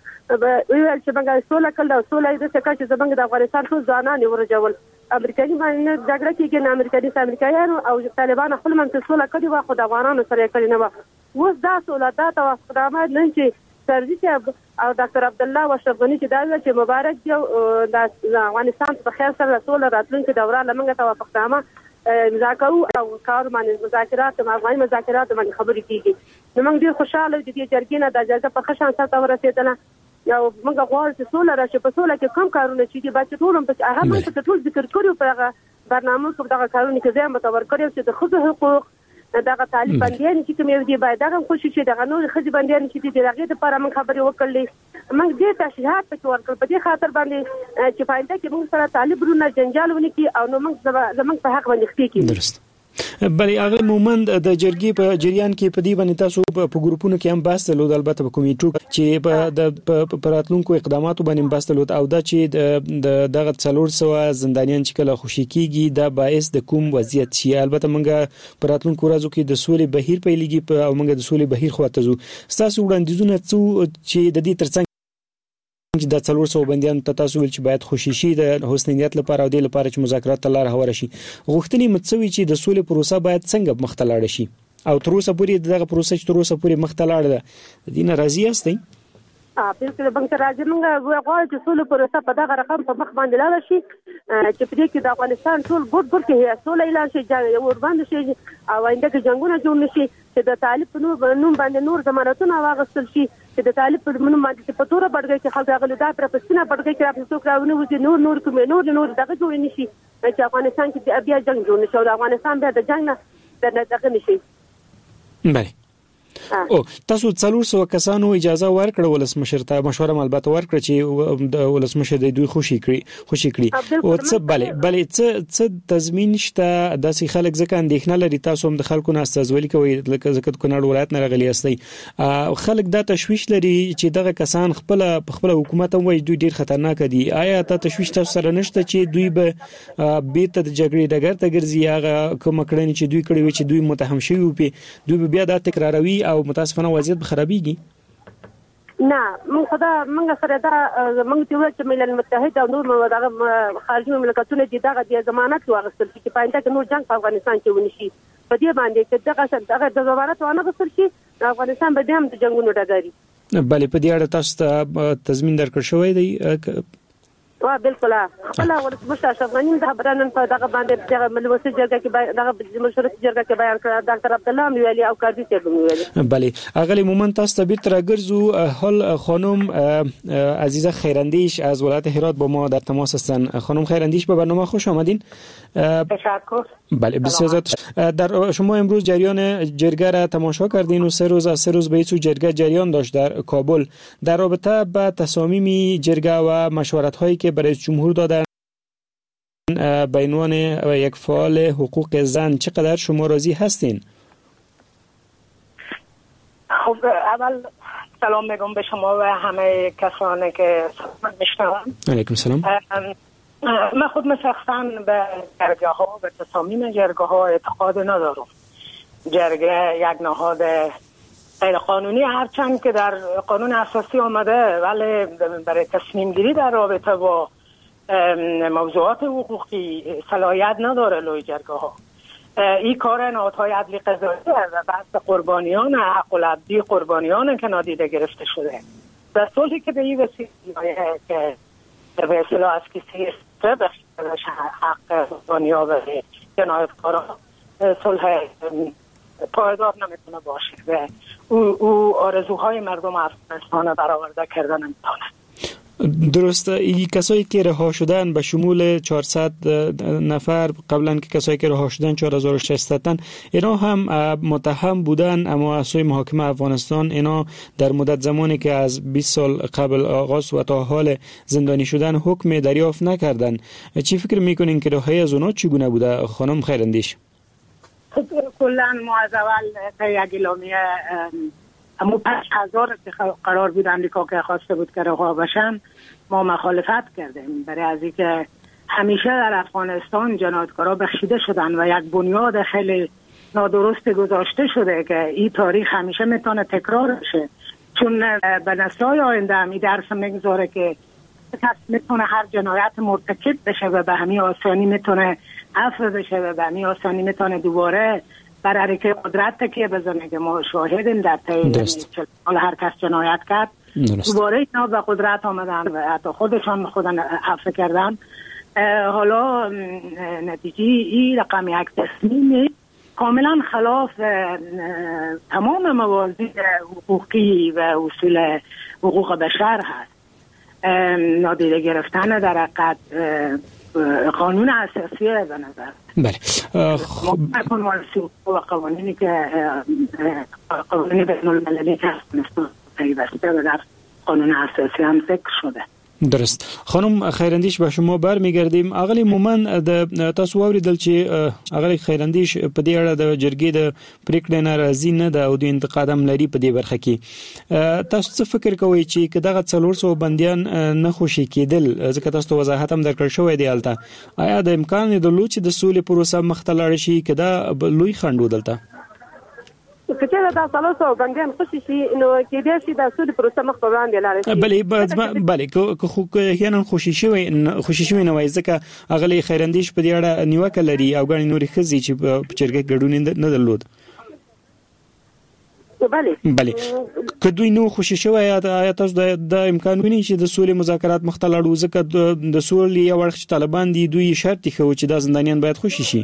ویل چې موږ سوله کړل او سوله دې څه چې زمونږ د افغانستان ټول ځوانان ورجول امریکایي باندې جګړه کېږي نه امریکایي امریکایانو او طالبان خپل منځ سوله کړي وا خو د افغانانو سره کړي نه و اوس دا سوله دا توافقنامه نن چې سرجی او ډاکټر عبد الله واشرف غنی چې دا چې مبارک دی د افغانستان په خیر سره سوله راتلونکي دوره لمنګه توافقنامه امضا کوو او کار باندې مذاکرات او افغاني مذاکرات باندې خبرې کیږي. نو موږ ډیر خوشاله دي چې جرګې نه د اجازه په خشن سره ورسېدله یو موږ غواړو چې سوله راشي په سوله کې کم کارونه چې دي بچ ټول په هغه موږ ته ټول ذکر کړو په هغه برنامه کې دغه کارونه کې زم متور کړو چې د خود حقوق دغه طالب بندیان چې کوم یو دی باید دغه خوشي چې دغه نور خځې بندیان چې دي دغه لپاره موږ خبرې وکړلې موږ دې تشریحات پکې ورکړل په دې خاطر باندې چې فائدہ کې موږ سره طالب رونه جنجال ونی کی او نو موږ زموږ په حق باندې خپې کی درست. بلې هغه مومند د جرګې په جریان کې په دې باندې تاسو په ګروپونو کې هم بحث درلود البته په کمیټو چې په د پراتلونکو اقداماتو باندې بحث درلود او دا چې د دغه څلور سوه زندانیان چې کله خوشي کیږي دا باعث د کوم وضعیت شي. البته موږ پراتلونکو ورځو کې د سولې بهیر پیلېږي او موږ د سولې بهیر خواته ځو. تاسو وړاندیزونه څو چې د دې ترڅنګ چې د څلور سوه بندیانو ته تاسو ویل چې باید خوشي شي د حسن نیت لپاره او د لپاره چې مذاکرات ته لار هواره شي غوښتنې متسوي چې د سولې پروسه باید څنګه مخ ته لاړ شي او تر اوسه پورې دغه پروسه چې تر اوسه پورې مخ ته لاړ ده دینه راضي یاستئ؟ اه بالکل بنګ راځي موږ غواړو چې سولې پروسه په دغه رقم په مخ باندې لاړ شي چې په دې کې د افغانستان ټول ګډ ګډ کې سولې اعلان شي ور باندې شي او آینده کې جنگونه جوړ نشي چې د طالب په نوم باندې نور ضمانتونه واغستل شي چې د طالب په نوم باندې په توره بډګي کې خلک غلي دا پر پسینه بډګي کې راځي څوک راونه وځي نور نور کوم نور نور دغه جوړ نشي چې افغانستان کې بیا جنگ جوړ نشي او افغانستان بیا د جنگ نه دغه نشي. بله او تاسو څلور سوه کسانو اجازه ورکړه ولسمشر ته مشوره البته ورکړه چې د ولسمشر د دوی خوشي کړي خوشي کړي او څه بله بله څه څه تضمین شته داسې خلک ځکه اندېښنه لري تاسو هم د خلکو نه استازولي کوي لکه ځکه کونړ ولایت نه راغلي استي خلک دا تشويش لري چې دغه کسان خپل خپل حکومت هم وایي دوی ډیر خطرناک دي. آیا تا تشويش تاسو سره نشته چې دوی به بیرته د جګړې ډګر ته ګرځي هغه کوم کړنې چې دوی کړی وي چې دوی متهم شوي وي دوی بیا دا تکراروي او متاسفانه وضعیت خرابېږي؟ نه موږ خدا موږ سره دا موږ ته وایي چې ملل متحد او نور دغه خارجي مملکتونه چې دغه د ضمانت واغستل چې په آینده کې نور جنگ په افغانستان کې ونشي په دې باندې چې دغه دغه د ضمانت واغستل شي افغانستان به هم د جنگونو ډګري. بله په دې اړه تاسو ته تضمین درکړ شوی دی؟ وا بالکل خپل ولسمشر اشرف غنی د خبرانن په دغه باندې دغه ملوثي جرګه کې دغه مشورتي جرګه کې بیان کړ ډاکټر عبد الله ویلي او قاضي ته ویلي. بله اغلی مومن تاسو ته بیت راګرځو حال خانم عزیزه خیراندیش از ولایت هرات با ما در تماس هستند. خانم خیراندیش به برنامه خوش آمدین. تشکر. بله بسیار زیاد. در شما امروز جریان جرگه را تماشا کردین و سه روز از سه روز به سو جرگه جریان داشت در کابل. در رابطه با تصامیم جرگه و مشورت هایی که برای جمهور دادن به عنوان یک فعال حقوق زن چقدر شما راضی هستین؟ خب اول سلام میگم به شما و همه کسانی که میشنون. علیکم سلام. من خود شخصا به جرگه ها و تصامیم جرگه ها اعتقاد ندارم. جرگه یک نهاد غیر قانونی هرچند که در قانون اساسی آمده ولی برای تصمیم گیری در رابطه با موضوعات حقوقی صلاحیت نداره لوی جرگه ها. این کار نهادهای عدلی قضایی و بحث قربانیان حق العبدی قربانیان که نادیده گرفته شده. در صلحی که به این وسیله که به اصطلاح از کسی به حق قربانی‌ها و جنایتکاران صلح پایدار نمیتونه باشه و او, او آرزوهای مردم افغانستان برآورده کردن نمیتونه. درست. این کسایی که رها شدن به شمول چهارصد نفر قبلا که کسایی که رها شدن چهار هزار و ششصد تن اینا هم متهم بودن، اما اسای محاکمه افغانستان اینا در مدت زمانی که از بیست سال قبل آغاز و تا حال زندانی شدن حکم دریافت نکردن. چی فکر میکنین که رهایی از اونا چگونه بوده خانم خیراندیش؟ کلا ما از اول تا یک اعلامیه اما پنج هزار قرار بود امریکا که خواسته بود که رها بشن ما مخالفت کردیم برای از اینکه همیشه در افغانستان جنایتکارا بخشیده شدن و یک بنیاد خیلی نادرست گذاشته شده که این تاریخ همیشه میتونه تکرار بشه، چون به نسل‌های آینده همی درس میگذاره که کس میتونه هر جنایت مرتکب بشه و به همین آسانی میتونه عفو بشه و به همین آسانی میتونه دوباره بر علیه قدرت تکیه بزنه که ما شاهدیم در طی حالا هر کس جنایت کرد دوباره اینا به قدرت آمدن و حتی خودشان خودن عفو کردن. حالا نتیجه این رقم یک تصمیم کاملا خلاف تمام موازین حقوقی و اصول حقوق بشر هست. نادیده گرفتن در حقیقت قانون اساسی به نظر. بله. خب و قوانینی که قوانین بین المللی که افغانستان پیوسته و در قانون اساسی هم ذکر شده. درست. خانم خیراندیش به شما برمیگردیم. اغلی مومن د تاسو اوریدل چې اغلی خیراندیش په دې اړه د جرګې د پریکړې ناراضي نه ده او د انتقاد هم لري په دې برخه کې. تاسو څه فکر کوئ چې کداغه څلور سوه بنديان نه خوشي کېدل ځکه تاسو وضاحت هم درکړ شوی دی الته، آیا د امکان دی د لوچ د سولې پروسه مختلړ شي کدا لوی خندو دلته؟ کله دا څلور بنديان خوشي شي نو کې دې شي د سولې پروسه مخ په وړاندې لاړ شي. بلې بلې که خو هیڅ خوشي شوی خوشي شوی نه وای ځکه اغلی خیراندیش په دې اړه نیوکه لري او ګڼ نورې خزي چې په چرګه ګډون نه درلود. بلې بلې که دوی نو خوشي شوی یا تاسو د امکان ویني چې د سولې مذاکرات مختلړ ځکه د سولې یو وړخ طالبان دي دوی شرط خو چې د زندانیان باید خوشي شي.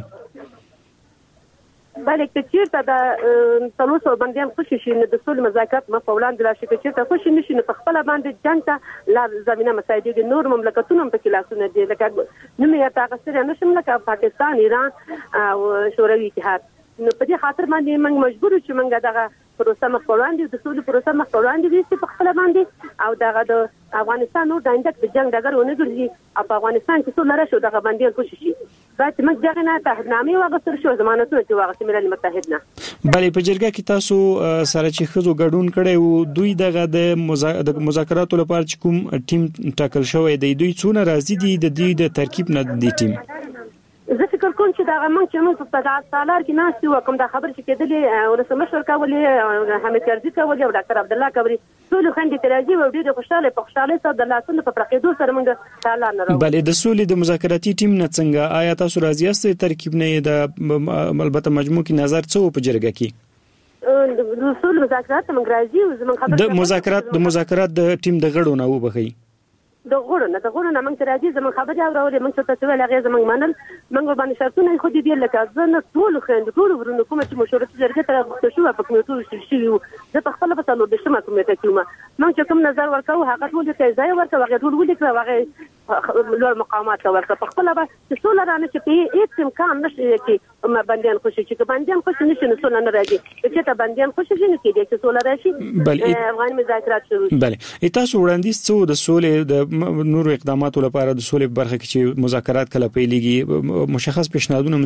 بلې که چیرته د څلور سوه بندیان خوشي شي نو د سولې مذاکرات مخ په وړاندې لاړ شي، که چیرته خوشي نه شي نو په خپله باندې جنګ ته لار زمینه مساعدې دي. نور مملکتونه هم پکې لاسونه دي لکه نوم یې ورته اخیستلی نه شم لکه پاکستان، ایران او شوروي اتحاد. نو په دې خاطر باندې موږ مجبور یو چې موږ دغه پروسه مخ په وړاندې د سولې پروسه مخ په وړاندې ویستي په خپله باندې او دغه د افغانستان نور د آینده د جنګ ډګر ونه ګرځي او په افغانستان کې سوله راشي او دغه بندیان خوشي شي. باید چې موږ دغه نه تهدیدنامې واخیستل شي او ضمانتونه چې واخیستل ملل متحد نه. بلې په جرګه کې تاسو سره چې ښځو ګډون کړی و دوی دغه د مذاکراتو لپاره چې کوم ټیم ټاکل شوی دی دوی څونه راضي دي د دې د ترکیب نه دی ټیم؟ زه فکر کوم چې دا موږ چې موږ په دغه سالار کې ناست یو کوم دا خبرې چې کېدلې ولسمشر کولې حامد کرزي کولې او ډاکټر عبدالله کبري ټول خندې ته راځي او ډېرې خوشحاله په خوشحالۍ سره د لاسونو په پرقېدو سره موږ سالار نه راوړو. بلې د سولې د مذاکراتي ټیم نه څنګه آیا تاسو راضي یاستئ ترکیب نه د البته مجموع کې نظر څه و په جرګه کې؟ د سولې مذاکرات موږ راځي او زموږ خبره د مذاکرات د مذاکرات د ټیم د غړو نه وبخي د غوړنه د غوړنه موږ ته راځي زموږ خبرې اورولې موږ ته څه ویل هغه زموږ منل موږ باندې شرطونه خو دې لکه ځنه ټول خويند ټول ورونو کوم چې مشورتي جرګه ته غوښته شو په کمیټو شي د خپل په تلو د شمه کمیټه کې موږ چې کوم نظر ورکاو هغه ټول ته ځای ورکاو هغه ټول ولیکره هغه لوړ مقامات ورکاو په خپل به څول رانه چې په هیڅ امکان نشي چې ما بنديان خوشي چې بنديان خوشي نشي نو څول نه راځي چې ته بنديان خوشي نه کېږي چې څول راشي افغان مذاکرات شروع بله تاسو وړاندیز څو د سولې د نورو اقداماتو لپاره د سولې برخه کې چې مذاکرات کله پیلېږي مشخص پیشنهادونه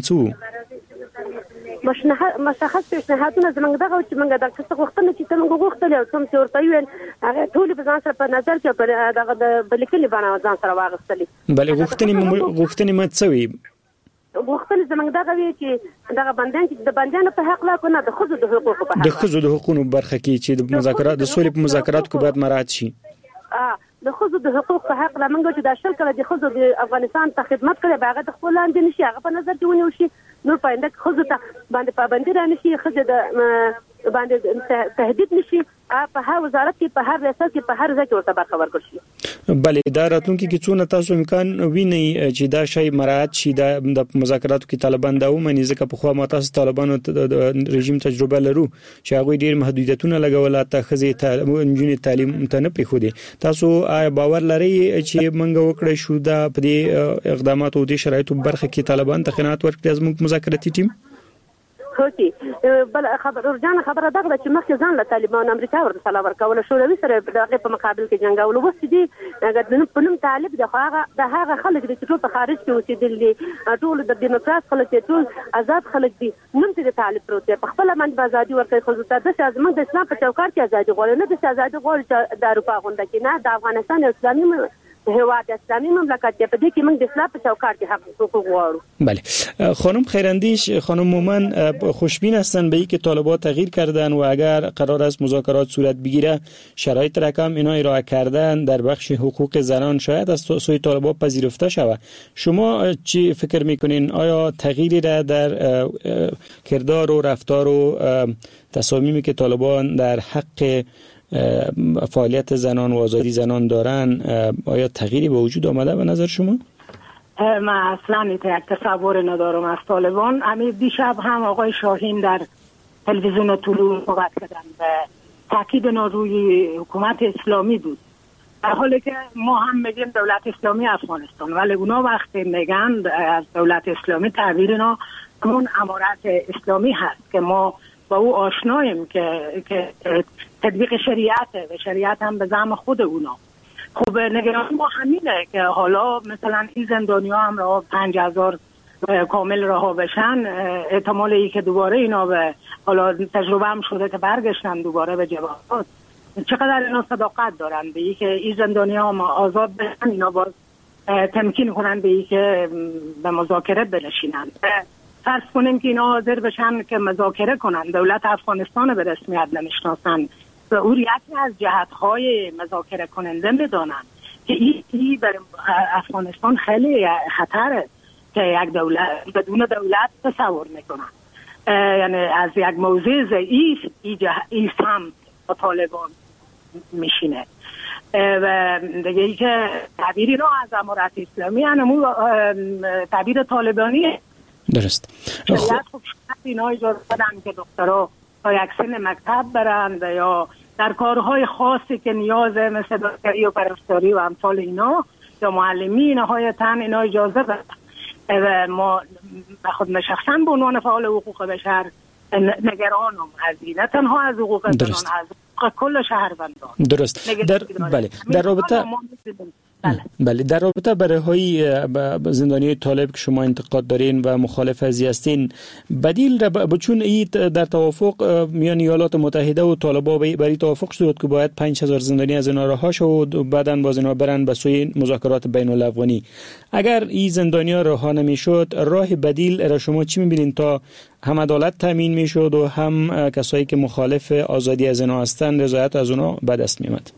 مڅو مشخص پیشنهادونه زمونږ دغه چې موږ د څه وختونه چې موږ غوښتل او څوم چې ورته ویل هغه ټول په ځان سره په نظر کې په دغه د بلکې باندې ځان سره واغستلې بلې غوښتنې غوښتنې مڅوي غوښتل زمونږ دغه وی چې دغه بندیان چې د بندیانو په حق لا کو نه د خزو د حقوقو په حق د خزو د حقوقو برخه کې چې د مذاکرات د سولې په مذاکراتو کې باید مراعات شي اه د خزو د حقوق په حق لا منګو چې د شل کله د خزو د افغانستان ته خدمت کړي باغه د خپل لاندې نشي هغه په نظر کې ونیول شي نور پاینده خزو ته باندې پابندي را نشي خزو د باندې تهدید نشي په هر وزارت کې په هر ریاست کې په هر ځای کې ورته برخه ورکړي شي بلې دا راتلونکي کې څونه تاسو امکان ویني چې دا شی مراعات شي د مذاکراتو کې طالبان دا ومني ځکه په خو ما تاسو طالبانو د رژیم تجربه لرو چې هغه ډیر محدودیتونه لګول ته خزي انجونی تعلیم ته نه پریخو دي تاسو باور لري چې منګه وکړی شو دا په دې اقداماتو د شرایطو برخه کې طالبان ته خنات ورکړي زموږ مذاکراتي ټیم هوتي بل خبر ورجانه خبره دغه چې مخکې ځان له طالبان امریکا ورته سلا ورکول شوروي سره دغه په مقابل کې جنگاول وست دي هغه په نوم طالب د هغه د هغه خلک د ټول په خارج کې اوسېدل ټول د دیموکرات خلک ټول آزاد خلک دي نوم ته طالب پروت په خپل منځ آزادي ورکړي خو ته د ازمن د اسلام په چوکاټ کې آزادي غواړي نه د آزادي غواړي د اروپا غونډه کې نه د افغانستان اسلامي هیواد اسلامي مملکت په دې کې موږ د اسلام په چوکاټ کې حق حقوق غواړو بله خانم خیراندیش خانم مومن خوشبین هستند به اینکه طالبان تغییر کردن و اگر قرار است مذاکرات صورت بگیره شرایط رقم اینا ارائه کردن در بخش حقوق زنان شاید از سوی طالبان پذیرفته شود شما چی فکر میکنین آیا تغییری را در کردار و رفتار و تصامیمی که طالبان در حق فعالیت زنان و آزادی زنان دارن آیا تغییری به وجود آمده به نظر شما؟ من اصلا یک تصور ندارم از طالبان. همین دیشب هم آقای شاهین در تلویزیون طلوع صحبت کردن و تاکید روی حکومت اسلامی بود، در حالی که ما هم میگیم دولت اسلامی افغانستان، ولی اونا وقتی میگن از دولت اسلامی تعبیر اینا همون امارت اسلامی هست که ما با او آشناییم که که تطبیق شریعته و شریعت هم به زعم خود اونا. خب نگران ما همینه که حالا مثلا این زندانی ها هم رها پنج هزار کامل رها بشن، احتمال ای که دوباره اینا به حالا تجربه هم شده که برگشتن دوباره به جبهات، چقدر اینا صداقت دارن به ای که این زندانی ها هم آزاد بشن، اینا باز تمکین کنن به ای که به مذاکره بنشینن. فرض کنیم که اینا حاضر بشن که مذاکره کنن، دولت افغانستان به رسمیت نمیشناسن و او یکی از جهت‌های مذاکره کننده بدانن که این برای افغانستان خیلی خطره که یک دولت بدون دولت تصور میکنن، یعنی از یک موضع ضعیف این هم با طالبان میشینه. و دیگه ای که تعبیری رو از امارت اسلامی هنمون تعبیر طالبانی درست. شریعت خب اینا اجازه دادن که دخترها تا یک سن مکتب برند یا در کارهای خاصی که نیازه مثل دکتری و پرستاری و امثال اینا یا معلمی نهایتاً اینا اجازه دادن و ما خود من شخصا به عنوان فعال حقوق بشر نگرانم از این، نه تنها از حقوق زنان، از حقوق کل شهروندان. درست. در بله در رابطه بله بله در رابطه با رهایی زندانی طالب که شما انتقاد دارین و مخالف ازی هستین، بدیل را چون این در توافق میان ایالات متحده و طالبان برای توافق شد که باید پنج هزار زندانی از اینا رها شد و بعداً باز اینا برن به سوی مذاکرات بین الافغانی. اگر این زندانی‌ها رها نمیشد، راه بدیل را شما چی می‌بینید تا هم عدالت تامین میشد و هم کسایی که مخالف آزادی از اینا هستند رضایت از اونا به دست می‌آمد؟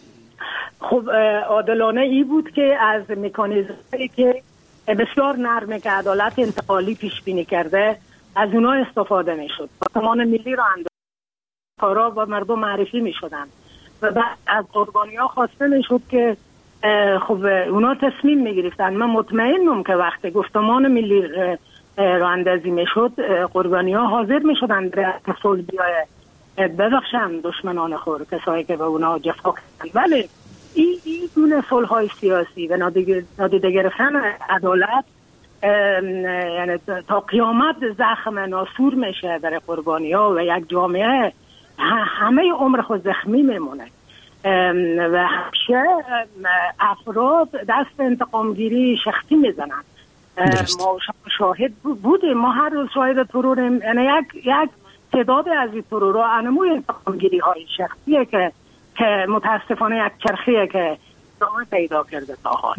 خب عادلانه ای بود که از مکانیزمی که بسیار نرمه که عدالت انتقالی پیش بینی کرده از اونها استفاده می شد. سازمان ملی را اندازه و مردم معرفی می شدن و بعد از قربانی ها خواسته می شد که خب اونا تصمیم میگرفتن. من مطمئنم که وقتی گفتمان ملی راه اندازی میشد قربانی ها حاضر میشدن در صلح بیایه ببخشن دشمنان خود کسایی که به اونا جفا کردن. ولی این این گونه صلح های سیاسی و نادیده گرفتن عدالت یعنی تا قیامت زخم ناسور میشه برای قربانی ها و یک جامعه همه عمر خود زخمی میمونه و همیشه افراد دست انتقامگیری شخصی میزنن. ما شاهد بودیم، ما هر روز شاهد تروریم، یعنی یک یک تعداد از این ترورها انموی انتقامگیری های شخصیه که که متاسفانه یک چرخیه که ادامه پیدا کرده تا حال.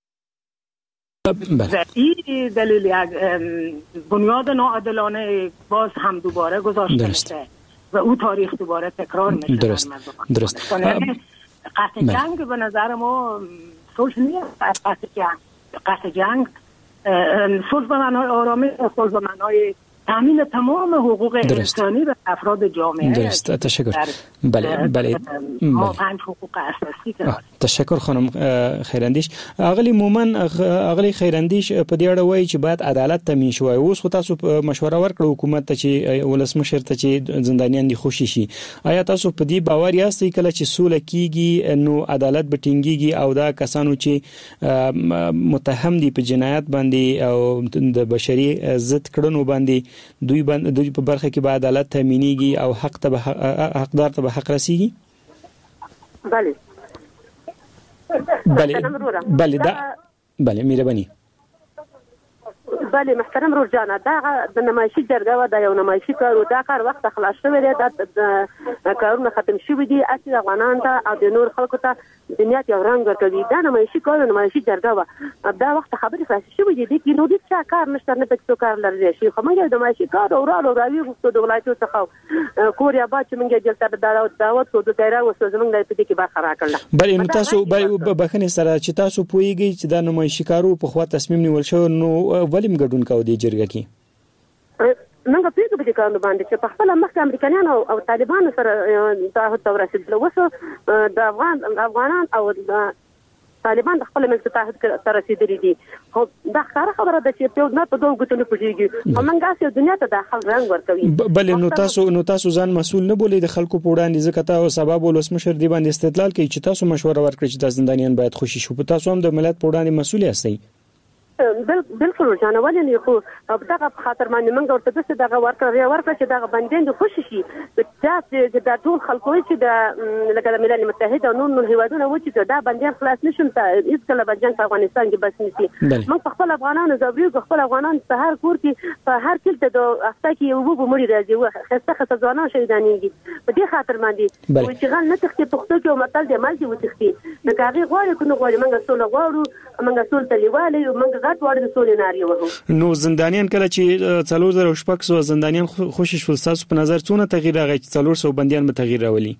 و این دلیل یک بنیاد ناعادلانه باز هم دوباره گذاشته میشه و او تاریخ دوباره تکرار میشه. درست درست. قصد جنگ به نظر ما صلح نیست. قصد جنگ قصد جنگ صلح به معنای آرامش، صلح به معنای تامین تمام حقوق انسانی به افراد جامعه. درست. تشکر. بله بله ما پنج حقوق اساسی که تشکر خانم خیراندیش. اغلی مومن اغلی خیراندیش په دې اړه وایي چې باید عدالت تامین شي. اوس خو تاسو مشوره ورکړه حکومت ته چې ولسمشر ته چې زندانیان دي خوشي شي. آیا تاسو په دې باور یاستئ کله چې سوله کیږي نو عدالت به ټینګيږي او دا کسانو چې متهم دي په جنایت باندې او د بشري ضد کړنو باندې دوی باندې دوی په برخه کې به عدالت تامینیږي او حق ته حقدار ته به حق رسیږي؟ بله بله بله دا بله مهرباني. بله محترم رورجانه دا د نمایشي جرګه و دا یو نمایشي کار و دا کار وخت خلاص شوی دی. دا کارونه ختم شوی دي. اصلي افغانان ته او د نور خلکو ته دنیا یو رنګ ورکوي. دا نمایشي کار نمایشي جرګه و دا وخت خبرې خلاص شوی دي چې نو دې څه کار نشته نه پکې کار لري شي. خو موږ د نمایشي کار اورالو راوي غوښتو د ولایتو څخه کوریا با چې موږ جلسه د دعوت دعوت کو د تیرا وسو زمونږ د پدې کې برخه راکړه. بل نو تاسو به بخنه سره چې تاسو پويږئ چې دا نمایشي کارو په خوا تصمیم نیول شو نو ولیم ګډون کاوه دی جرګه کې؟ موږ په دې کې کارونه باندې چې په خپل مخ امریکایان او طالبان سره تعهد تورسید وسو د افغان افغانان او طالبان د خپل ملت تعهد سره رسیدلي دي. خو دا ښکاره خبره ده چې په نه په دوه ګوتو پوهیږي او موږ اساس دنیا ته داخل رنګ ورکوي. بل نو تاسو نو تاسو ځان مسؤل نه بولئ د خلکو په وړاندې ځکه تاسو سبب ولسمشر دی باندې استدلال کوي چې تاسو مشوره ورکړئ چې د زندانیان باید خوشي شو. په تاسو هم د ملت په وړاندې مسؤل یاستئ. بالکل جانه ولې نه خو په دغه خاطر باندې موږ ورته د دغه ورکړې ورکړه چې دغه باندې د خوشي شي چې د ټول خلکو چې د لکه د ملل متحد او نور هیوادونو و چې دا باندې خلاص نشم ته هیڅ کله باندې په افغانستان کې بس نشي. موږ خپل افغانانو زبري خپل افغانان په هر کور کې په هر کله د افتا کې یو وګ مړي راځي و خسته خسته ځوانان شهیدانېږي. په دې خاطر باندې و چې غل نه تخته پښتو کې متل دی مال دی و تخته د کاغي غواړي کنه غواړي موږ سول غواړو موږ سول تلیواله موږ نو زندانیان کله چې څلور زره شپږ سوه زندانیان خوشی شول تاسو په نظر څونه تغییر راغی چې څلور سوه بندیان به تغییر راولي؟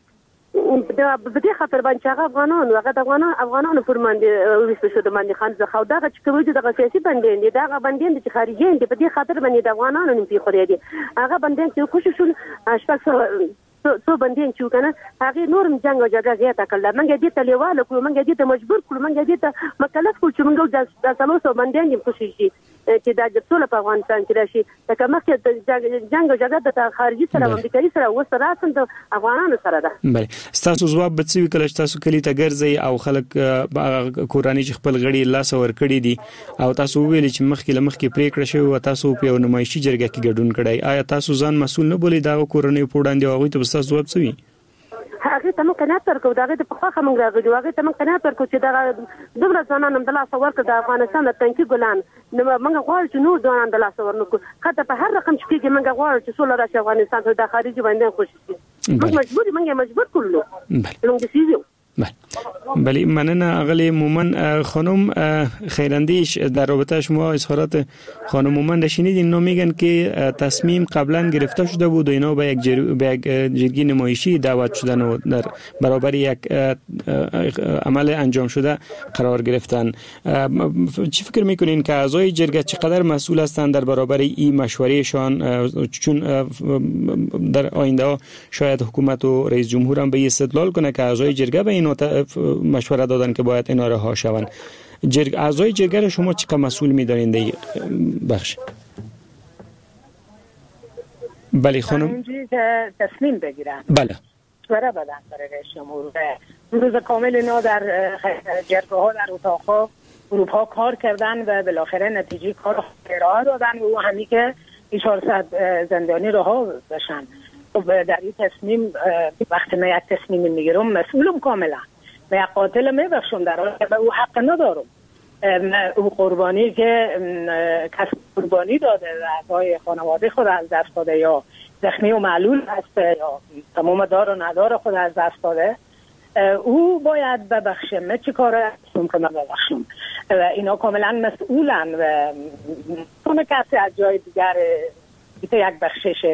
دا په دې خاطر باندې هغه افغانان هغه د افغانان افغانانو پر باندې وسو شو د باندې خان زخه دا چې کوي د سیاسي بندیان دي دا بندیان چې خارجین دي په دې خاطر باندې د افغانانو نه پیخوري دي. هغه بندیان چې خوشی شول شپږ څو بندیان چې کنه هغه نورم جنگ او جګړه زیاته کړل. موږ دې ته لیواله کوو موږ دې ته مجبور کړو موږ دې ته مکلف کړو چې موږ د څلورو بندیان یې خوشی شي چې دا د ټول په افغانستان کې راشي. دا کومه چې جنگ او جګړه د خارجي سره امریکایي سره وسره د افغانانو سره ده. بله تاسو ځواب به څه وکړئ چې تاسو کلی ته ګرځئ او خلک کورانی چې خپل غړي لاس ور کړی دي او تاسو ویل چې مخکې لمخکې پریکړه شوی او تاسو په یو نمایشي جرګه کې ګډون کړی. آیا تاسو ځان مسؤل نه بولئ دا کورانی په وړاندې او هغه ته تاسو ځواب څه وي؟ هغه ته موږ نه ترکو دا د پخخه موږ راغلو هغه ته موږ نه ترکو چې دا دومره ځوانان د لاس ورک د افغانستان د تنکی ګلان نو موږ غواړو چې نور ځوانان د لاس ورنکو کته په هر رقم چې کې موږ غواړو چې سول راشي افغانستان ته د خارجي باندې خوشي شي. موږ مجبور موږ مجبور کړلو موږ دیسیزیو. بله مننه اغلی مومن خانم خیراندیش در رابطه شما اظهارات خانم مومن شنیدین. اینا میگن که تصمیم قبلا گرفته شده بود و اینا به یک جر... به یک جرگی نمایشی دعوت شدن و در برابر یک عمل انجام شده قرار گرفتن. چی فکر میکنین که اعضای جرگه چقدر مسئول هستند در برابر این مشورهشان چون در آینده شاید حکومت و رئیس جمهور هم به استدلال کنه که اعضای جرگه به این اینا مشوره دادن که باید اینا رها شوند. جرگ اعضای جرگه شما چقدر مسئول می‌دانید در بخش؟ بله خانم. اینجوری که تصمیم بگیرن. بله. مشوره بدن برای رئیس جمهور. روز کامل اینا در جرگه ها در اتاق ها گروه ها کار کردن و بالاخره نتیجه کار ارائه دادن و همین که چهارصد زندانی رها بشن. خب در این تصمیم وقتی من یک تصمیم میگیرم مسئولم کاملا. من یک قاتل میبخشم در حالی که به او حق ندارم. او قربانی که کسی قربانی داده و اعضای خانواده خود از دست داده یا زخمی و معلول هسته یا تمام دار و ندار خود از دست داده او باید ببخشه. من چی کاره هستم که من ببخشم و اینا کاملا مسئولن و کنه کسی از جای دیگر یک بخشش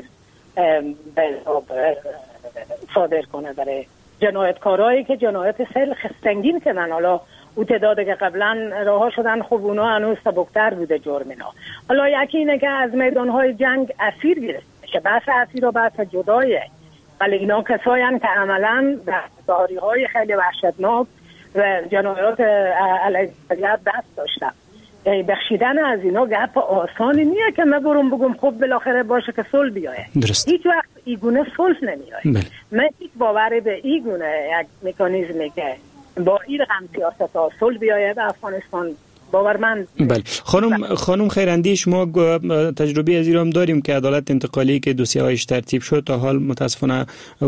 صادر کنه برای جنایتکارایی که جنایت خیلی سنگین کنن. حالا او تعدادی که قبلا رها شدن خب اونا هنوز سبکتر بوده جرم اینا. حالا یکی اینه که از میدانهای جنگ اسیر گرفته که بحث اسیر و بحث جدایه، ولی اینا کسایی هستند که عملا دستکاری های خیلی وحشتناک و جنایات علیه طبیعت دست داشتن. بخشیدن از اینا گپ آسانی نیه که من برم بگم خب بالاخره باشه که صلح بیایه. هیچ وقت ایگونه صلح نمیایه. من هیچ باوری به ایگونه یک مکانیزمی که با این رقم سیاست ها صلح بیایه به افغانستان باورمند. بله خانم خانم خیراندیش، ما تجربه از ایران داریم که عدالت انتقالی که دوسیه هایش ترتیب شد تا حال متاسفانه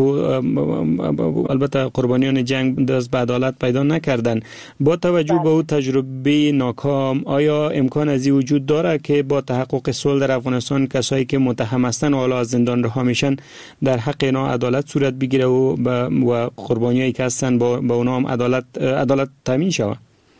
البته قربانیان جنگ دست به عدالت پیدا نکردن. با توجه به او تجربه ناکام آیا امکان از این وجود داره که با تحقق صلح در افغانستان کسایی که متهم هستند و حالا از زندان رها میشن در حق اینا عدالت صورت بگیره و و قربانیایی که هستن با با اونها هم عدالت عدالت تامین شود؟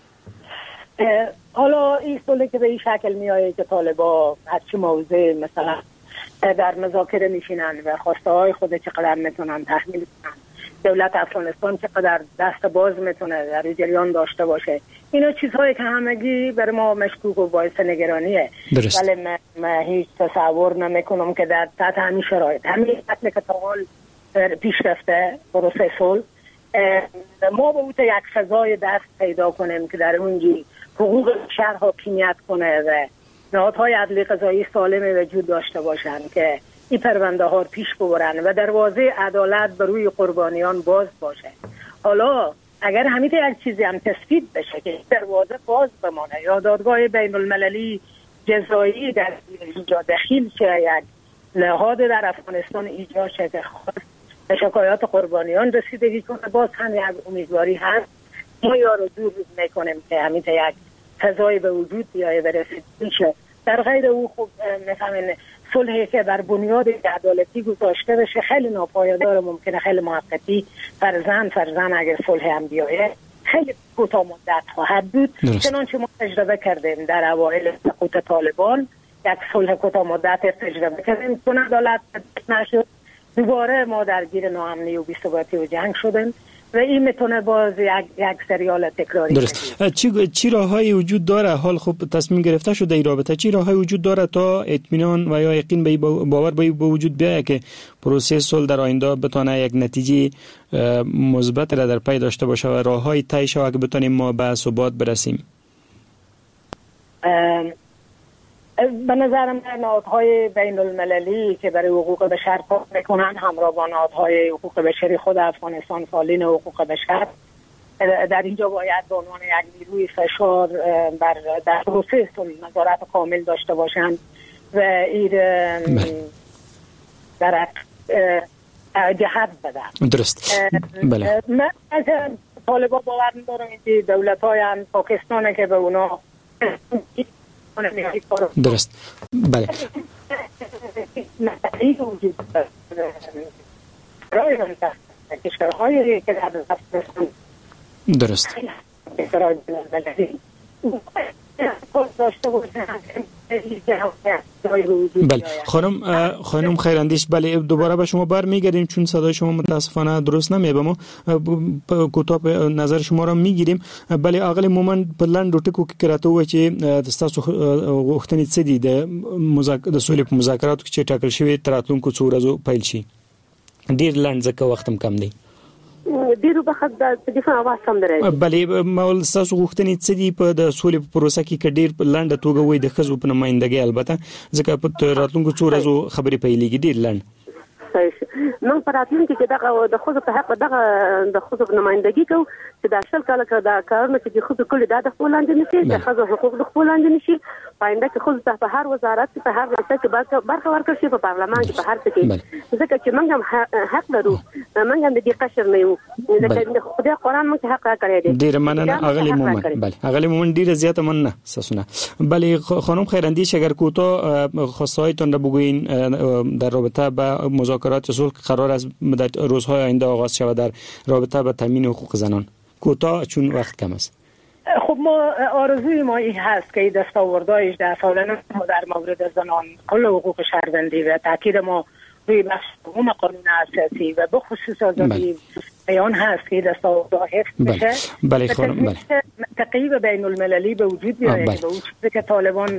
حالا این صلحی که به این شکل میایه که طالبا هرچی موضوع مثلا در مذاکره میشینن و خواسته های خود چقدر میتونن تحمیل کنن، دولت افغانستان چقدر دست باز میتونه در جریان داشته باشه، اینا چیزهایی که همگی بر ما مشکوک و باعث نگرانیه. ولی من, من هیچ تصور نمیکنم که در تحت همین شرایط همین قتل که تا حال پیش رفته پروسه صلح ما به اوت یک فضای دست پیدا کنیم که در اونجی حقوق بشر حاکمیت کنه و نهادهای عدلی قضایی سالم وجود داشته باشن که این پرونده ها پیش ببرن و دروازه عدالت بر روی قربانیان باز باشه. حالا اگر همین یک چیزی هم تثبیت بشه که دروازه باز بمانه یا دادگاه بین المللی جزایی در اینجا دخیل شه، یک نهاد در افغانستان ایجاد شه که به شکایات قربانیان رسیدگی کنه، باز هم یک امیدواری هست. ما یا رو دور میکنیم که همین یک فضای به وجود بیایه و رسیدگی شه. در غیر او خب مثلا صلحی که بر بنیاد عدالتی گذاشته بشه خیلی ناپایدار، ممکنه خیلی موقتی فرزن فرزن اگر صلح هم بیایه خیلی کوتاه مدت خواهد بود. چنانچه ما تجربه کردیم در اوایل سقوط طالبان یک صلح کوتاه مدت تجربه کردیم چون عدالت نشد، دوباره ما درگیر ناامنی و بی‌ثباتی و جنگ شدیم و این میتونه باز یک یک سریال تکراری درست. چی چی راههایی وجود داره؟ حال خب تصمیم گرفته شده این رابطه، چی راههایی وجود داره تا اطمینان و یا یقین به باور به وجود بیاید که پروسه صلح در آینده بتونه یک نتیجه مثبت را در پی داشته باشه و راههای طی شود که بتونیم ما به ثبات برسیم؟ به نظر من نهادهای بین المللی که برای حقوق بشر کار میکنن همراه با نهادهای حقوق بشری خود افغانستان فعالین حقوق بشر در اینجا باید به عنوان یک نیروی فشار بر در پروسه صلح نظارت کامل داشته باشند و این در جهت بدن. درست. بله. من از طالبان باور ندارم که دولت‌های پاکستان که به اونا درست. بله. درست. بله خانم خانم خیراندیش، بله دوباره به شما برمیگردیم چون صدای شما متاسفانه درست نمیاد. ما کوتاه نظر شما را میگیریم. بله اغلی مومن په لاندو ټکو کې کراته و چې تاسو غوښتنې څه دي د مذاکرات د سولې په مذاکراتو کې چې ټاکل شوی تراتلونکو څو ورځو پیل شي؟ ډیر لاند ځکه وخت هم کم دی. ډیرو بخت د دفاع आवाज هم درې. بلې مول تاسو غوښتنې څه دي په د سولې په پروسه کې کډیر په لنډه توګه وای د خزو په نمائندګۍ البته ځکه په راتلونکو څو ورځو خبرې پیلېږي ډیر لنډ. نن په راتلونکي کې دغه د خزو په حق دغه د خزو نمائندګي کو چې د شل کال کې د کارونو چې د خزو کولې د خپل لاندې نشي د خزو حقوق د خپل لاندې نشي پاینده کې خزو ته په هر وزارت کې په هر ځای کې برخه ورکړي شي په پارلمان کې په هر څه کې ځکه چې موږ هم حق لرو موږ هم د دې قشر نه یو ځکه خدای قرآن موږ حق راکړی دی. ډیر مننه اغلی مومن. بله اغلی مومن ډیر زیاته مننه ساسونه. بله خانم خیراندیش اگر کوتاه خواستهایتان را بگویین در رابطه با مذاکرات صلح قرار است در روزهای آینده آغاز شود در رابطه با تامین حقوق زنان. کوتاه چون وقت کم است. خب ما آرزوی ما این هست که دستاوردهای هجده سالانه ما در مورد زنان کل حقوق شهروندی و تاکید ما روی بخش دوم قانون اساسی و به خصوص آزادی بیان هست که دستاوردها حفظ بشه. بله خانم. بله. تقیید بین المللی به وجود بیاید به وجود که طالبان